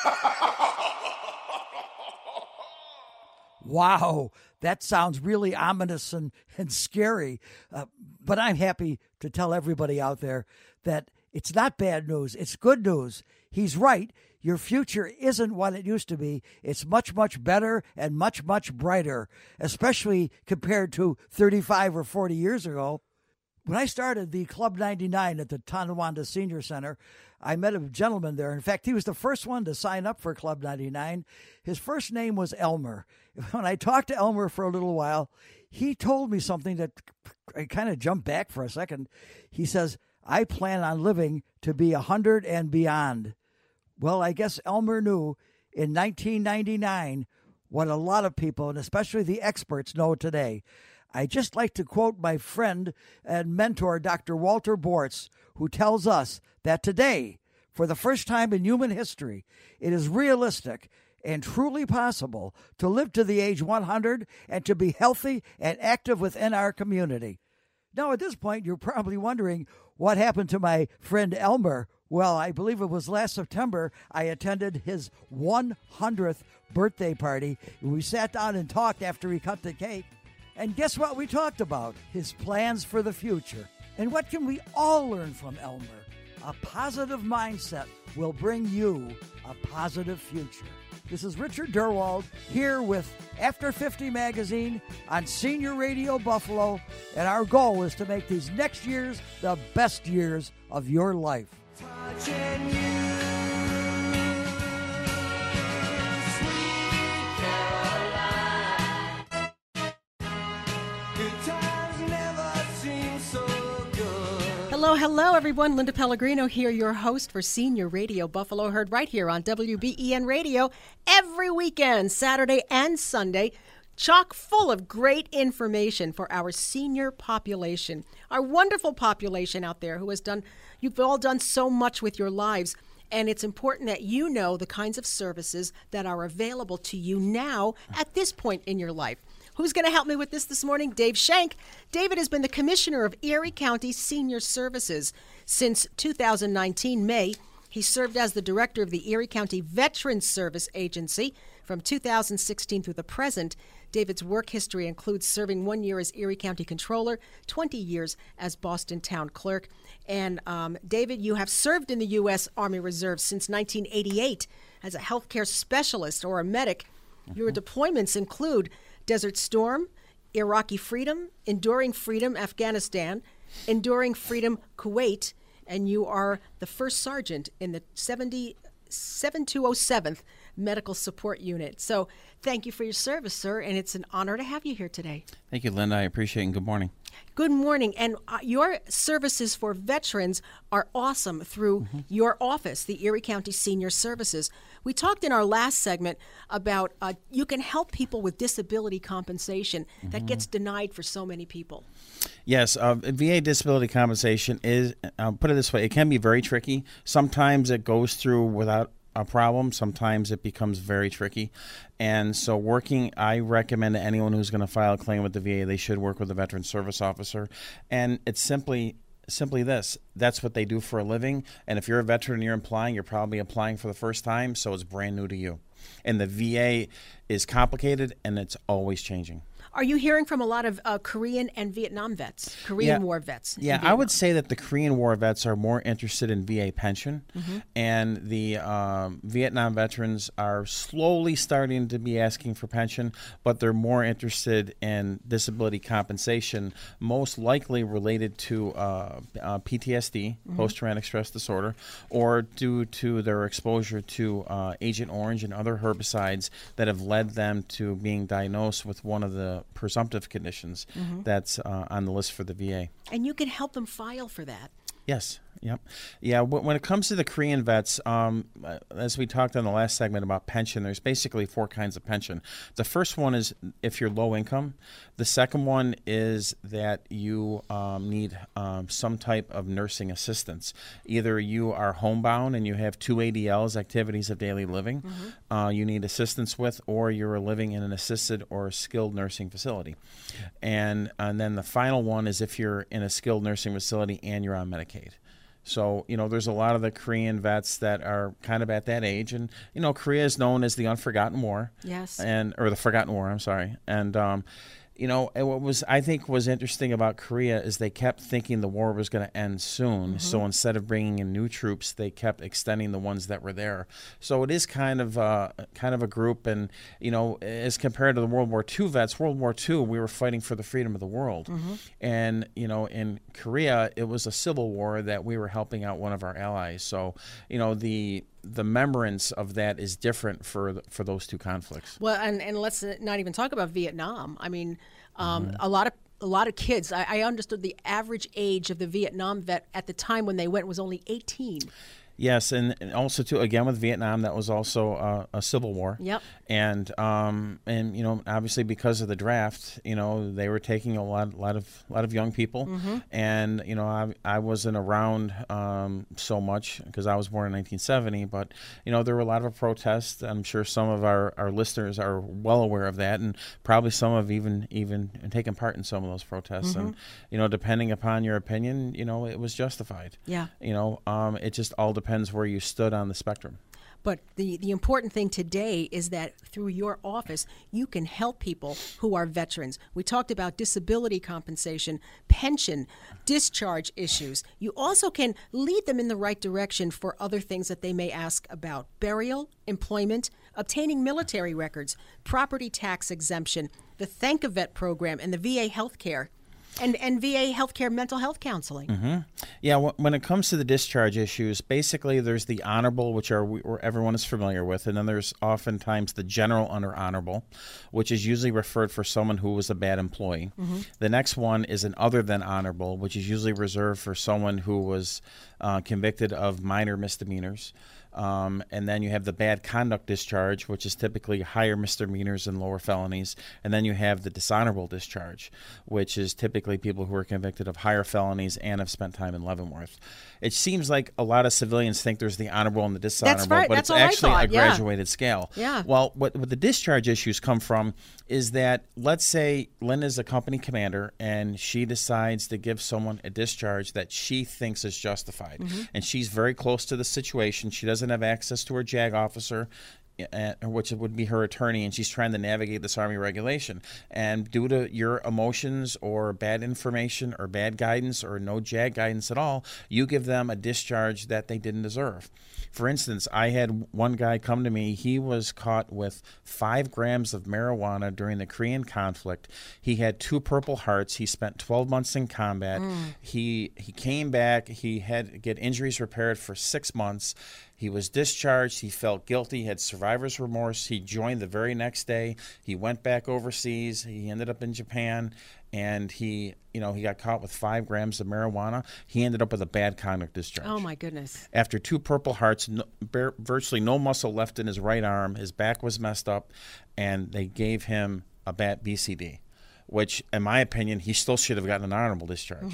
Wow, that sounds really ominous and scary. But I'm happy to tell everybody out there that it's not bad news. It's good news. He's right. your future isn't what it used to be. It's much, much better and much, much brighter, especially compared to 35 or 40 years ago. When I started the Club 99 at the Tonawanda Senior Center, I met a gentleman there. In fact, he was the first one to sign up for Club 99. His first name was Elmer. When I talked to Elmer for a little while, he told me something that I kind of jumped back for a second. He says, I plan on living to be 100 and beyond. Well, I guess Elmer knew in 1999 what a lot of people, and especially the experts, know today. I just like to quote my friend and mentor, Dr. Walter Bortz, who tells us that today, for the first time in human history, it is realistic and truly possible to live to the age 100 and to be healthy and active within our community. Now, at this point, you're probably wondering what happened to my friend Elmer. Well, I believe it was last September I attended his 100th birthday party. We sat down and talked after he cut the cake. And guess what we talked about? His plans for the future. And what can we all learn from Elmer? A positive mindset will bring you a positive future. This is Richard Durwald here with After 50 Magazine on Senior Radio Buffalo. And our goal is to make these next years the best years of your life. Touching you. Hello, everyone. Linda Pellegrino here, your host for Senior Radio Buffalo, heard right here on WBEN Radio every weekend, Saturday and Sunday, chock full of great information for our senior population, our wonderful population out there who has done, you've all done so much with your lives. And it's important that you know the kinds of services that are available to you now at this point in your life. Who's going to help me with this morning? Dave Schenk. David has been the Commissioner of Erie County Senior Services since 2019 May. He served as the Director of the Erie County Veterans Service Agency from 2016 through the present. David's work history includes serving 1 year as Erie County Controller, 20 years as Boston Town Clerk. And David, you have served in the U.S. Army Reserve since 1988 as a healthcare specialist or a medic. Your deployments include Desert Storm, Iraqi Freedom, Enduring Freedom, Afghanistan, Enduring Freedom, Kuwait, and you are the first sergeant in the 7207th Medical Support Unit. So thank you for your service, sir, and it's an honor to have you here today. Thank you, Linda. I appreciate it, and good morning. Good morning. And your services for veterans are awesome through your office, the Erie County Senior Services. We talked in our last segment about you can help people with disability compensation that gets denied for so many people. Yes, VA disability compensation is, put it this way, it can be very tricky. Sometimes it goes through without a problem. Sometimes it becomes very tricky. And so I recommend to anyone who's going to file a claim with the VA, they should work with a veteran service officer. And it's simply this. That's what they do for a living. And if you're a veteran and you're applying, you're probably applying for the first time, so it's brand new to you. And the VA is complicated, and it's always changing. Are you hearing from a lot of Korean and Vietnam vets, Korean War vets? Yeah, I would say that the Korean War vets are more interested in VA pension, and the Vietnam veterans are slowly starting to be asking for pension, but they're more interested in disability compensation, most likely related to PTSD, post-traumatic stress disorder, or due to their exposure to Agent Orange and other herbicides that have led them to being diagnosed with one of the presumptive conditions that's on the list for the VA. And you can help them file for that. Yes. Yep. Yeah. When it comes to the Korean vets, as we talked on the last segment about pension, there's basically 4 kinds of pension. The first one is if you're low income. The second one is that you need some type of nursing assistance. Either you are homebound and you have 2 ADLs, activities of daily living, you need assistance with, or you're living in an assisted or skilled nursing facility. And then the final one is if you're in a skilled nursing facility and you're on Medicaid. So, there's a lot of the Korean vets that are kind of at that age. And, Korea is known as the Unforgotten War. Yes. Or the Forgotten War, I'm sorry. And, You know, and what I think was interesting about Korea is they kept thinking the war was going to end soon. So instead of bringing in new troops, they kept extending the ones that were there. So it is kind of a group, and you know, as compared to the World War II vets, World War II we were fighting for the freedom of the world, and you know, in Korea it was a civil war that we were helping out one of our allies. So you know, the remembrance of that is different for those two conflicts. Well, and let's not even talk about Vietnam. I mean, a lot of kids. I understood the average age of the Vietnam vet at the time when they went was only 18. Yes, and also too, again with Vietnam, that was also a civil war. Yep. And you know, obviously because of the draft, you know, they were taking a lot of young people, and you know, I wasn't around so much because I was born in 1970. But you know, there were a lot of protests. I'm sure some of our listeners are well aware of that, and probably some have even taken part in some of those protests. And you know, depending upon your opinion, you know, it was justified. Yeah. You know, it just all depends where you stood on the spectrum. But the important thing today is that through your office, you can help people who are veterans. We talked about disability compensation, pension, discharge issues. You also can lead them in the right direction for other things that they may ask about: burial, employment, obtaining military records, property tax exemption, the Thank a Vet program, and the VA health care. And VA healthcare mental health counseling. Yeah, when it comes to the discharge issues, basically there's the honorable, which everyone is familiar with, and then there's oftentimes the general under honorable, which is usually referred for someone who was a bad employee. The next one is an other than honorable, which is usually reserved for someone who was convicted of minor misdemeanors. And then you have the bad conduct discharge, which is typically higher misdemeanors and lower felonies. And then you have the dishonorable discharge, which is typically people who are convicted of higher felonies and have spent time in Leavenworth. It seems like a lot of civilians think there's the honorable and the dishonorable, That's right. but That's it's all actually I thought. a graduated scale. Yeah. Well, what the discharge issues come from is that, let's say Linda's a company commander and she decides to give someone a discharge that she thinks is justified. And she's very close to the situation. She doesn't have access to her JAG officer, which would be her attorney, and she's trying to navigate this Army regulation. And due to your emotions or bad information or bad guidance or no JAG guidance at all, you give them a discharge that they didn't deserve. For instance, I had one guy come to me. He was caught with 5 grams of marijuana during the Korean conflict. He had 2 Purple Hearts. He spent 12 months in combat. He came back. He had to get injuries repaired for 6 months. He was discharged. He felt guilty, had survivor's remorse. He joined the very next day. He went back overseas. He ended up in Japan, and he got caught with 5 grams of marijuana. He ended up with a bad conduct discharge. Oh, my goodness. After 2 Purple Hearts, virtually no muscle left in his right arm. His back was messed up, and they gave him a bad BCD, which, in my opinion, he still should have gotten an honorable discharge.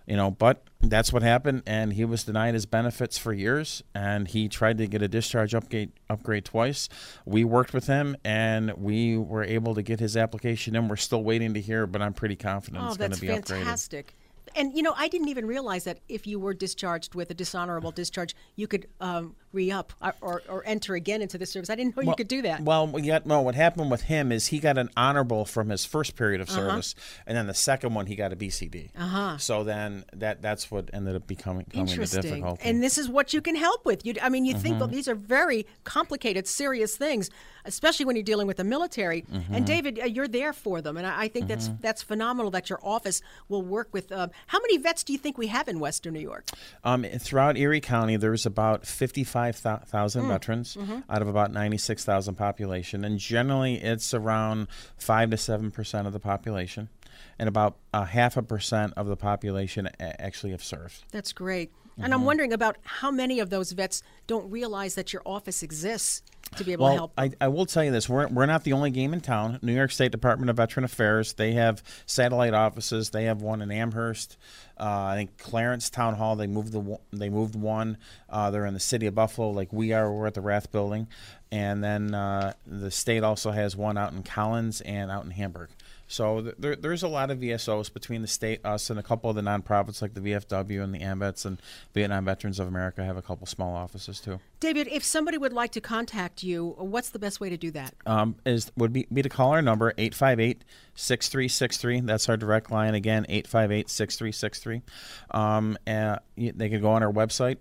But that's what happened, and he was denied his benefits for years, and he tried to get a discharge upgrade twice. We worked with him, and we were able to get his application in. We're still waiting to hear, but I'm pretty confident it's going to be upgraded. Oh, that's fantastic. And, I didn't even realize that if you were discharged with a dishonorable discharge, you could re-up or enter again into the service. I didn't know you could do that. Well, what happened with him is he got an honorable from his first period of service, and then the second one he got a BCD. So then that's what ended up becoming the difficulty. And this is what you can help with. You think, well, these are very complicated, serious things, especially when you're dealing with the military. And David, you're there for them, and I think that's phenomenal that your office will work with. How many vets do you think we have in Western New York? Throughout Erie County, there's about 55,000 veterans out of about 96,000 population, and generally it's around 5 to 7% of the population, and about 0.5% of the population actually have served. That's great. And I'm wondering about how many of those vets don't realize that your office exists to be able to help them. I will tell you this. We're not the only game in town. New York State Department of Veteran Affairs, they have satellite offices. They have one in Amherst. I think Clarence Town Hall, they moved one. They're in the city of Buffalo like we are. We're at the Rath Building. And then the state also has one out in Collins and out in Hamburg. So there's a lot of VSOs between the state, us, and a couple of the nonprofits like the VFW and the AMVETS, and Vietnam Veterans of America have a couple small offices too. David, if somebody would like to contact you, what's the best way to do that? Would be to call our number, 858-6363. That's our direct line. Again, 858-6363. And they can go on our website.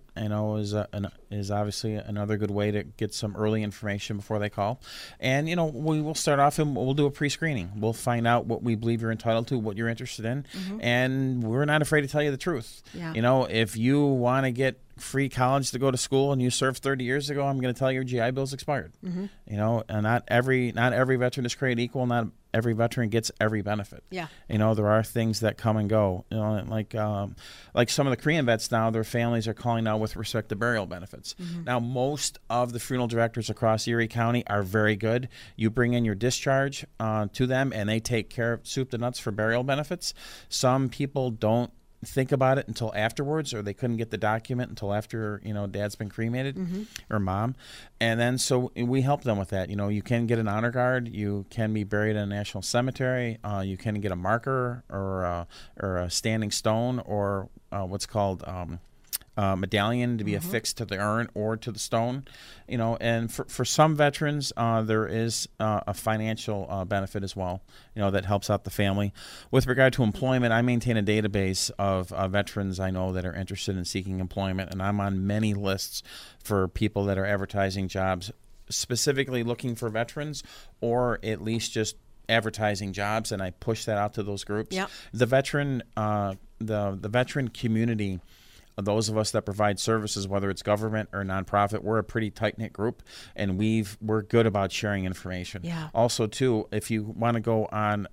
Is obviously another good way to get some early information before they call. And, we will start off and we'll do a pre-screening. We'll find out what we believe you're entitled to, what you're interested in. Mm-hmm. And we're not afraid to tell you the truth. Yeah. If you want to get free college to go to school and you served 30 years ago, I'm going to tell you your GI Bill's expired. Mm-hmm. And not every veteran is created equal. Not every veteran gets every benefit. Yeah. There are things that come and go. Like some of the Korean vets now, their families are calling now with respect to burial benefits. Mm-hmm. Now, most of the funeral directors across Erie County are very good. You bring in your discharge to them, and they take care of soup to nuts for burial benefits. Some people don't think about it until afterwards, or they couldn't get the document until after dad's been cremated, mm-hmm. or mom, and then so we help them with that. You can get an honor guard, you can be buried in a national cemetery, you can get a marker or a standing stone, or what's called medallion to be Mm-hmm. affixed to the urn or to the stone, and for some veterans there is a financial benefit as well, that helps out the family. With regard to employment, I maintain a database of veterans I know that are interested in seeking employment, and I'm on many lists for people that are advertising jobs specifically looking for veterans, or at least just advertising jobs, and I push that out to those groups. Yep. The veteran the veteran community, those of us that provide services, whether it's government or nonprofit, we're a pretty tight-knit group, and we're good about sharing information. Yeah. Also, too, if you want to go on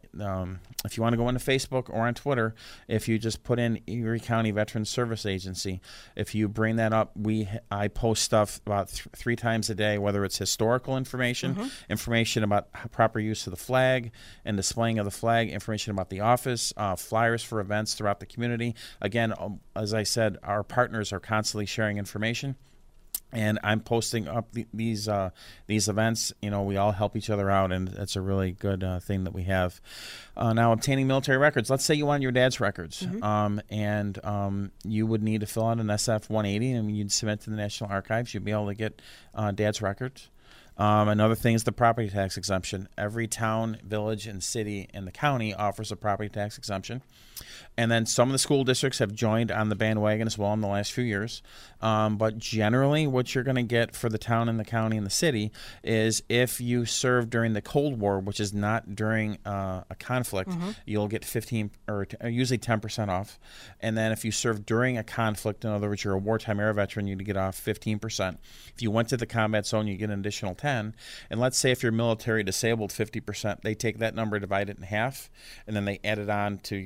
into Facebook or on Twitter, if you just put in Erie County Veterans Service Agency, if you bring that up, I post stuff about 3 times a day, whether it's historical information, Mm-hmm. information about proper use of the flag and displaying of the flag, information about the office, flyers for events throughout the community. Again, as I said, our partners are constantly sharing information, and I'm posting up these events. We all help each other out, and it's a really good thing that we have. Now, obtaining military records. Let's say you want your dad's records, Mm-hmm. and you would need to fill out an SF-180, and you'd submit to the National Archives. You'd be able to get dad's records. Another thing is the property tax exemption. Every town, village, and city in the county offers a property tax exemption. And then some of the school districts have joined on the bandwagon as well in the last few years. But generally, what you're going to get for the town and the county and the city is if you served during the Cold War, which is not during a conflict, Mm-hmm. you'll get 15 or usually 10% off. And then if you served during a conflict, in other words, you're a wartime era veteran, you'd get off 15%. If you went to the combat zone, you get an additional 10. And let's say if you're military disabled, 50%, they take that number, divide it in half, and then they add it on to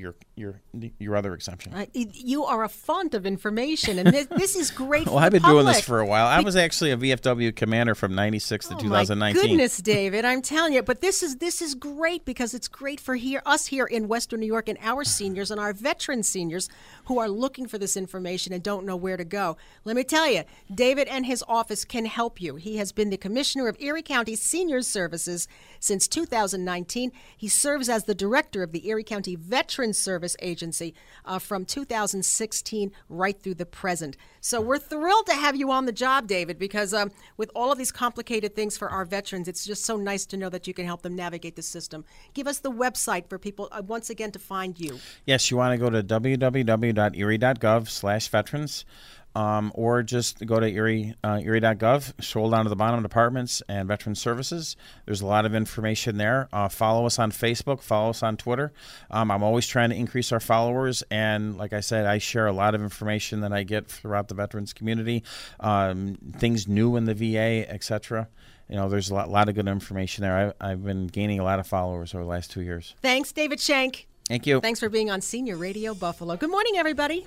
your other exemption. You are a font of information, and this is great for Well, I've been the doing this public. for a while. I was actually a VFW commander from 96 to 2019. My goodness, David, I'm telling you. But this is great because it's great for us here in Western New York and our seniors and our veteran seniors who are looking for this information and don't know where to go. Let me tell you, David and his office can help you. He has been the Commissioner of Erie County Seniors Services since 2019. He serves as the Director of the Erie County Veterans Service Agency from 2016 right through the present. So we're thrilled to have you on the job, David, because with all of these complicated things for our veterans, it's just so nice to know that you can help them navigate the system. Give us the website for people, once again, to find you. Yes, you want to go to www.erie.gov/veterans. Or just go to erie.gov, scroll down to the bottom, departments and veteran services. There's a lot of information there. Follow us on Facebook, follow us on Twitter. I'm always trying to increase our followers, and like I said, I share a lot of information that I get throughout the veterans community, things new in the VA, etc. There's a lot of good information there. I've been gaining a lot of followers over the last 2 years. Thanks, David Shank. Thank you. Thanks for being on Senior Radio Buffalo. Good morning, everybody.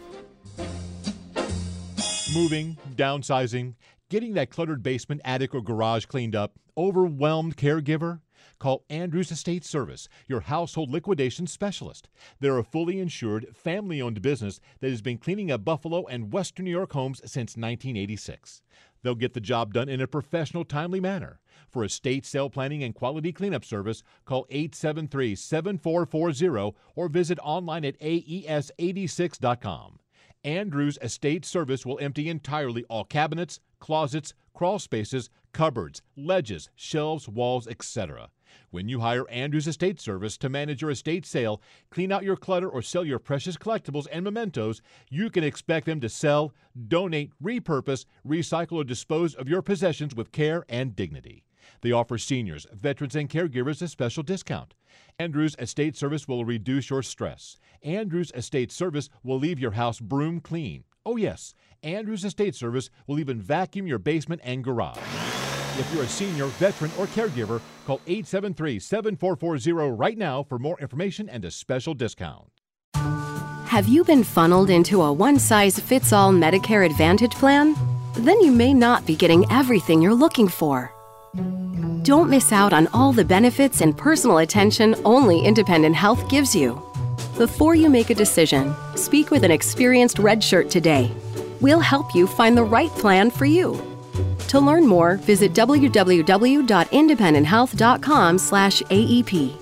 Moving, downsizing, getting that cluttered basement, attic, or garage cleaned up, overwhelmed caregiver? Call Andrews Estate Service, your household liquidation specialist. They're a fully insured, family-owned business that has been cleaning up Buffalo and Western New York homes since 1986. They'll get the job done in a professional, timely manner. For estate sale planning and quality cleanup service, call 873-7440 or visit online at aes86.com. Andrews Estate Service will empty entirely all cabinets, closets, crawl spaces, cupboards, ledges, shelves, walls, etc. When you hire Andrews Estate Service to manage your estate sale, clean out your clutter, or sell your precious collectibles and mementos, you can expect them to sell, donate, repurpose, recycle, or dispose of your possessions with care and dignity. They offer seniors, veterans, and caregivers a special discount. Andrews Estate Service will reduce your stress. Andrews Estate Service will leave your house broom clean. Oh yes, Andrews Estate Service will even vacuum your basement and garage. If you're a senior, veteran, or caregiver, call 873-7440 right now for more information and a special discount. Have you been funneled into a one-size-fits-all Medicare Advantage plan? Then you may not be getting everything you're looking for. Don't miss out on all the benefits and personal attention only Independent Health gives you. Before you make a decision, speak with an experienced Red Shirt today. We'll help you find the right plan for you. To learn more, visit www.independenthealth.com/AEP.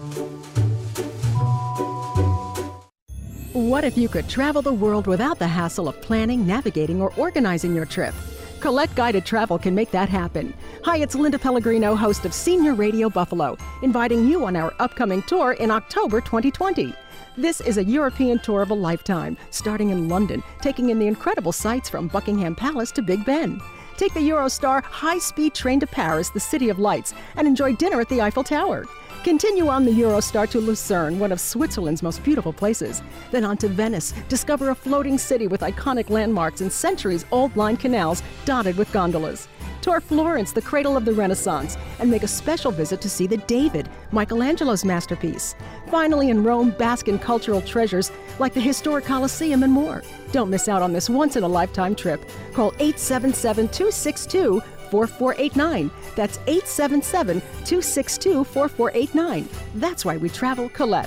What if you could travel the world without the hassle of planning, navigating, or organizing your trip? Collect Guided Travel can make that happen. Hi, it's Linda Pellegrino, host of Senior Radio Buffalo, inviting you on our upcoming tour in October 2020. This is a European tour of a lifetime, starting in London, taking in the incredible sights from Buckingham Palace to Big Ben. Take the Eurostar high-speed train to Paris, the City of Lights, and enjoy dinner at the Eiffel Tower. Continue on the Eurostar to Lucerne, one of Switzerland's most beautiful places. Then on to Venice, discover a floating city with iconic landmarks and centuries-old line canals dotted with gondolas. Tour Florence, the cradle of the Renaissance, and make a special visit to see the David, Michelangelo's masterpiece. Finally, in Rome, bask in cultural treasures like the historic Colosseum and more. Don't miss out on this once-in-a-lifetime trip. Call 877-262-4489. That's 877-262-4489. That's why we travel, Colette.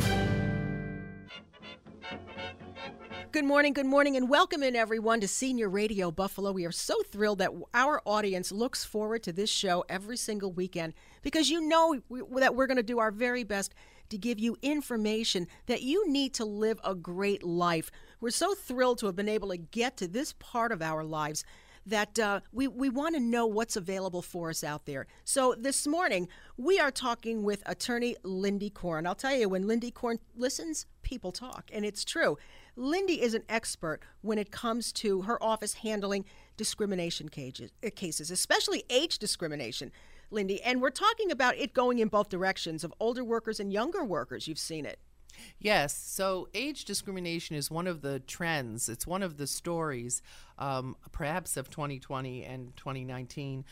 Good morning, and welcome in everyone to Senior Radio Buffalo. We are so thrilled that our audience looks forward to this show every single weekend because you know that we're going to do our very best to give you information that you need to live a great life. We're so thrilled to have been able to get to this part of our lives that we want to know what's available for us out there. So this morning, we are talking with attorney Lindy Korn. I'll tell you, when Lindy Korn listens, people talk, and it's true. Lindy is an expert when it comes to her office handling discrimination cases, especially age discrimination, Lindy. And we're talking about it going in both directions of older workers and younger workers. You've seen it. Yes. So age discrimination is one of the trends. It's one of the stories, perhaps of 2020 and 2019.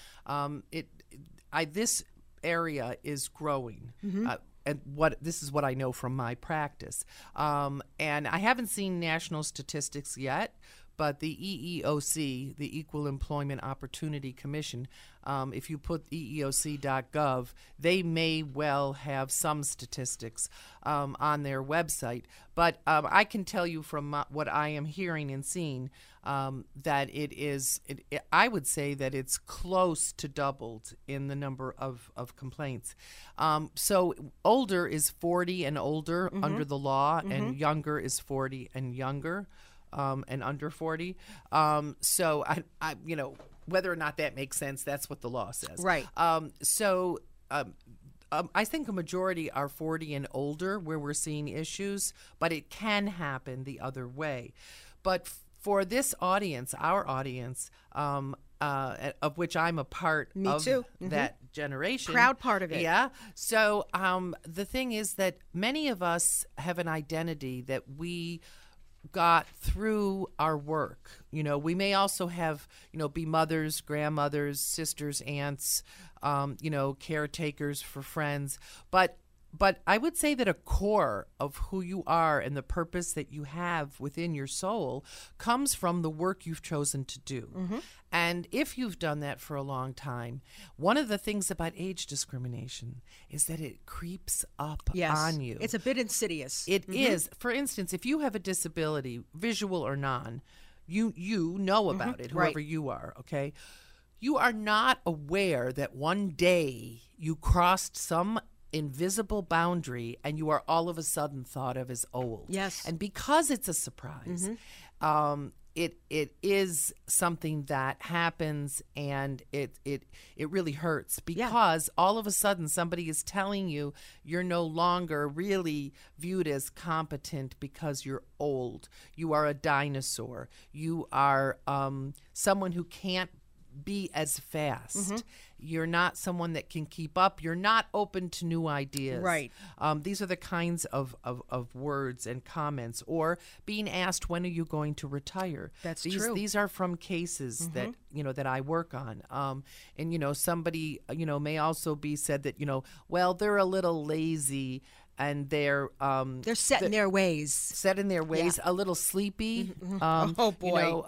This area is growing. Mm-hmm. And this is what I know from my practice. And I haven't seen national statistics yet, but the EEOC, the Equal Employment Opportunity Commission, if you put EEOC.gov, they may well have some statistics on their website. But I can tell you from what I am hearing and seeing that I would say that it's close to doubled in the number of complaints. So older is 40 and older mm-hmm. under the law, mm-hmm. and younger is 40 and younger. And under 40. So I whether or not that makes sense, that's what the law says. Right. I think a majority are 40 and older where we're seeing issues, but it can happen the other way. But for this audience, our audience, of which I'm a part Me of too. Mm-hmm. that generation. Proud part of it. Yeah. So the thing is that many of us have an identity that we got through our work. We may also have, be mothers, grandmothers, sisters, aunts, caretakers for friends. But But I would say that a core of who you are and the purpose that you have within your soul comes from the work you've chosen to do. Mm-hmm. And if you've done that for a long time, one of the things about age discrimination is that it creeps up on you. It's a bit insidious. It is. For instance, if you have a disability, visual or non, you know about it, whoever you are, okay? You are not aware that one day you crossed some invisible boundary and you are all of a sudden thought of as old. Yes. And because it's a surprise, it is something that happens, and it really hurts because all of a sudden somebody is telling you you're no longer really viewed as competent because you're old. You are a dinosaur. You are someone who can't be as fast. You're not someone that can keep up. You're not open to new ideas. Right. These are the kinds of words and comments, or being asked, when are you going to retire? That's true. These are from cases that, that I work on. And, somebody, may also be said that, well, they're a little lazy, and they're set in their ways. Set in their ways, a little sleepy. Oh boy!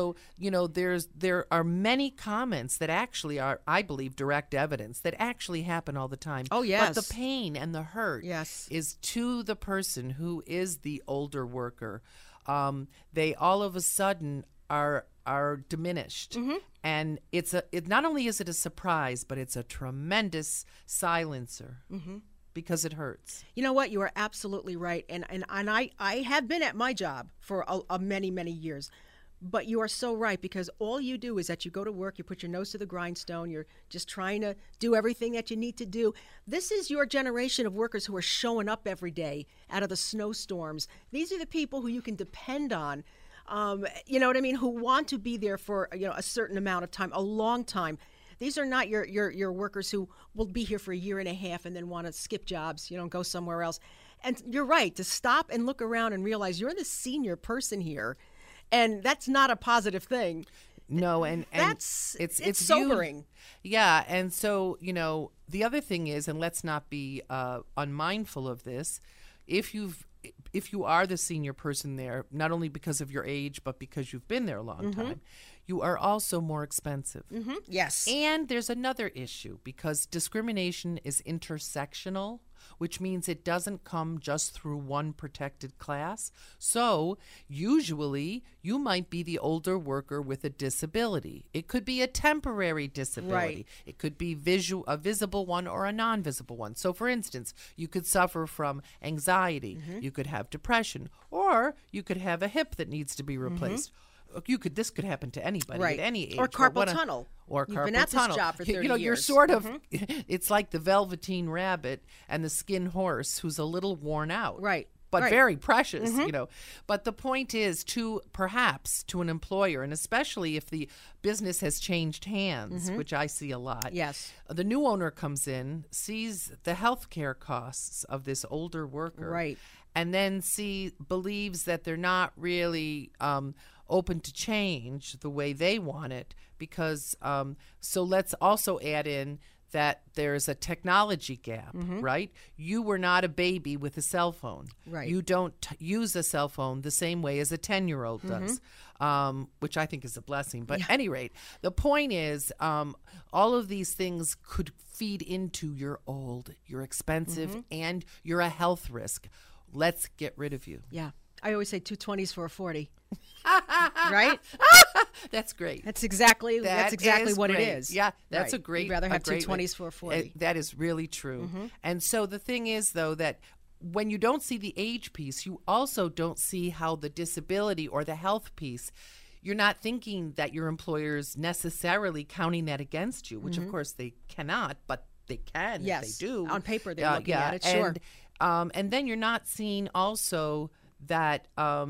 There are many comments that actually are, I believe, direct evidence that actually happen all the time. Oh yes. But the pain and the hurt is to the person who is the older worker. They all of a sudden are diminished, and it not only is it a surprise, but it's a tremendous silencer. Because it hurts. You know what? You are absolutely right. And I have been at my job for many, many years. But you are so right, because all you do is that you go to work, you put your nose to the grindstone, you're just trying to do everything that you need to do. This is your generation of workers who are showing up every day out of the snowstorms. These are the people who you can depend on. You know what I mean? Who want to be there for a certain amount of time, a long time. These are not your workers who will be here for a year and a half and then want to skip jobs, go somewhere else. And you're right, to stop and look around and realize you're the senior person here, and that's not a positive thing. No, and it's sobering. Yeah, and so, the other thing is, and let's not be unmindful of this, if you are the senior person there, not only because of your age, but because you've been there a long time, you are also more expensive. Yes. And there's another issue, because discrimination is intersectional, which means it doesn't come just through one protected class. So usually you might be the older worker with a disability. It could be a temporary disability. Right. It could be a visible one or a non-visible one. So for instance, you could suffer from anxiety. You could have depression, or you could have a hip that needs to be replaced. This could happen to anybody at any age. Or carpal tunnel. Or You've carpal been at tunnel. this job for 30 You're years. sort of, it's like the Velveteen Rabbit and the Skin Horse, who's a little worn out. Right. But very precious, But the point is, perhaps to an employer, and especially if the business has changed hands, which I see a lot. Yes. The new owner comes in, sees the health care costs of this older worker. Right. And then believes that they're not really open to change the way they want it, because so let's also add in that there's a technology gap, right? You were not a baby with a cell phone. Right. You don't use a cell phone the same way as a 10-year-old does, which I think is a blessing. But at any rate, the point is, all of these things could feed into you're old, you're expensive, and you're a health risk. Let's get rid of you. Yeah. I always say 2 20s for a 40. Right? That's great. That's exactly what great. it is. Yeah, that's right. a great. You'd rather have 2 great 20s for a 40. That is really true. And so the thing is, though, that when you don't see the age piece, you also don't see how the disability or the health piece. You're not thinking that your employer's necessarily counting that against you, which of course they cannot, but they can if they do. On paper, they're looking at it. Sure. And then you're not seeing also that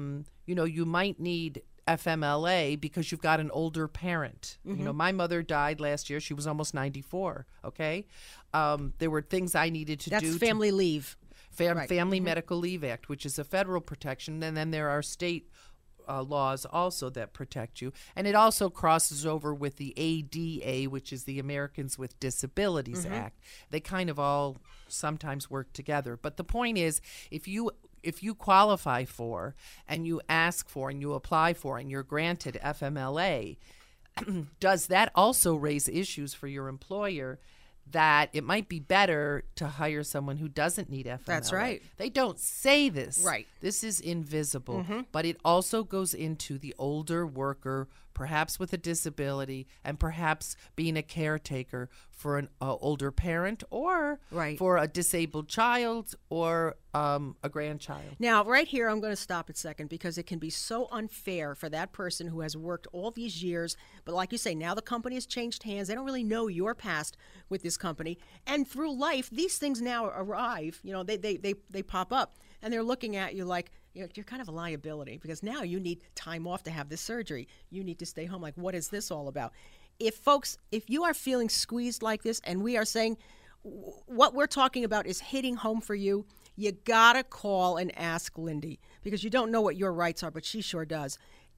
you might need FMLA because you've got an older parent. My mother died last year. She was almost 94. Okay, there were things I needed to do. That's family leave. Family Medical Leave Act, which is a federal protection, and then there are state laws also that protect you. And it also crosses over with the ADA, which is the Americans with Disabilities Act. They kind of all sometimes work together. But the point is, if you qualify for and you ask for and you apply for and you're granted FMLA, does that also raise issues for your employer that it might be better to hire someone who doesn't need FMLA? That's right. They don't say this. Right. This is invisible. But it also goes into the older worker, perhaps with a disability, and perhaps being a caretaker for an older parent or for a disabled child or a grandchild. Now, right here, I'm going to stop a second because it can be so unfair for that person who has worked all these years. But like you say, now the company has changed hands. They don't really know your past with this company. And through life, these things now arrive. You know, they pop up. And they're looking at you like, you're kind of a liability because now you need time off to have this surgery. You need to stay home. Like, what is this all about? If you are feeling squeezed like this and we are saying what we're talking about is hitting home for you, you got to call and ask Lindy because you don't know what your rights are, but she sure does.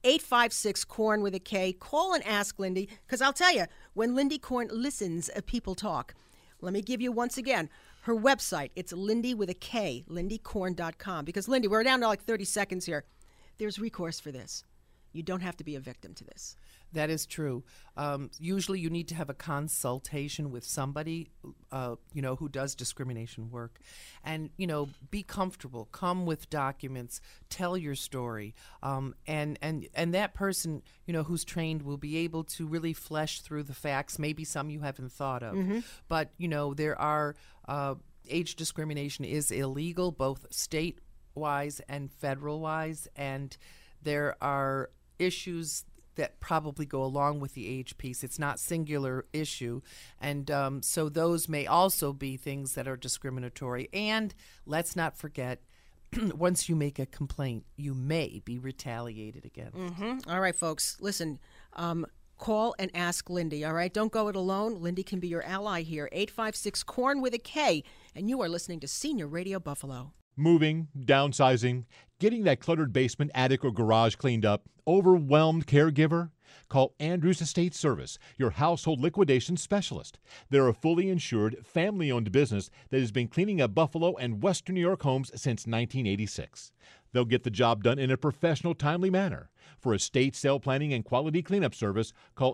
856-KORN with a K. Call and ask Lindy because I'll tell you, when Lindy Korn listens, people talk. Let me give you once again her website. It's Lindy with a K, lindykorn.com. Because, Lindy, we're down to like 30 seconds here. There's recourse for this. You don't have to be a victim to this. That is true. Usually you need to have a consultation with somebody, who does discrimination work. And, be comfortable. Come with documents. Tell your story. And that person, who's trained will be able to really flesh through the facts, maybe some you haven't thought of. But, there are age discrimination is illegal, both state-wise and federal-wise. And there are issues that probably go along with the age piece. It's not singular issue. And so those may also be things that are discriminatory. And let's not forget, once you make a complaint, you may be retaliated against. All right, folks, listen, call and ask Lindy, all right? Don't go it alone. Lindy can be your ally here. 856-KORN with a K, and you are listening to Senior Radio Buffalo. Moving, downsizing, getting that cluttered basement, attic, or garage cleaned up, overwhelmed caregiver? Call Andrews Estate Service, your household liquidation specialist. They're a fully insured, family-owned business that has been cleaning up Buffalo and Western New York homes since 1986. They'll get the job done in a professional, timely manner. For estate sale planning and quality cleanup service, call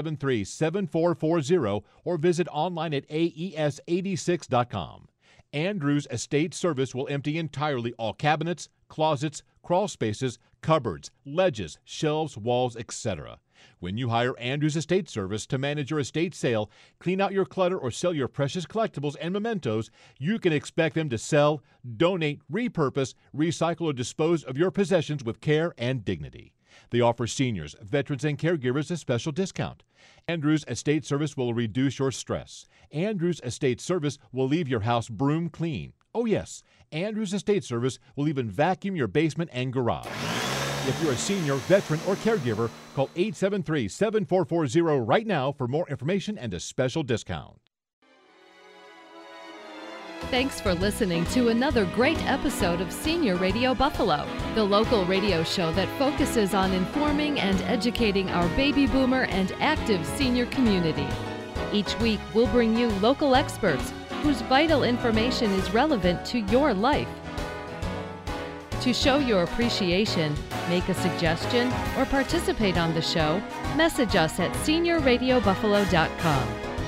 873-7440 or visit online at aes86.com. Andrews Estate Service will empty entirely all cabinets, closets, crawl spaces, cupboards, ledges, shelves, walls, etc. When you hire Andrews Estate Service to manage your estate sale, clean out your clutter, or sell your precious collectibles and mementos, you can expect them to sell, donate, repurpose, recycle, or dispose of your possessions with care and dignity. They offer seniors, veterans, and caregivers a special discount. Andrews Estate Service will reduce your stress. Andrews Estate Service will leave your house broom clean. Oh yes, Andrews Estate Service will even vacuum your basement and garage. If you're a senior, veteran, or caregiver, call 873-7440 right now for more information and a special discount. Thanks for listening to another great episode of Senior Radio Buffalo, the local radio show that focuses on informing and educating our baby boomer and active senior community. Each week, we'll bring you local experts whose vital information is relevant to your life. To show your appreciation, make a suggestion, or participate on the show, message us at seniorradiobuffalo.com.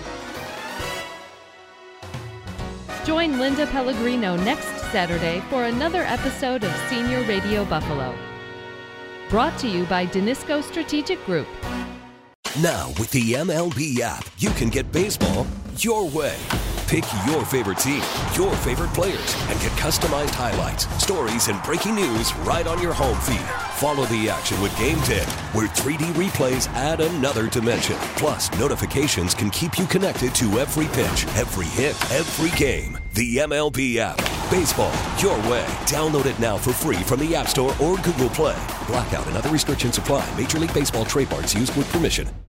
Join Linda Pellegrino next Saturday for another episode of Senior Radio Buffalo. Brought to you by Danisco Strategic Group. Now, with the MLB app, you can get baseball your way. Pick your favorite team, your favorite players, and get customized highlights, stories, and breaking news right on your home feed. Follow the action with Game Tip, where 3D replays add another dimension. Plus, notifications can keep you connected to every pitch, every hit, every game. The MLB app. Baseball your way. Download it now for free from the App Store or Google Play. Blackout and other restrictions apply. Major League Baseball trademarks used with permission.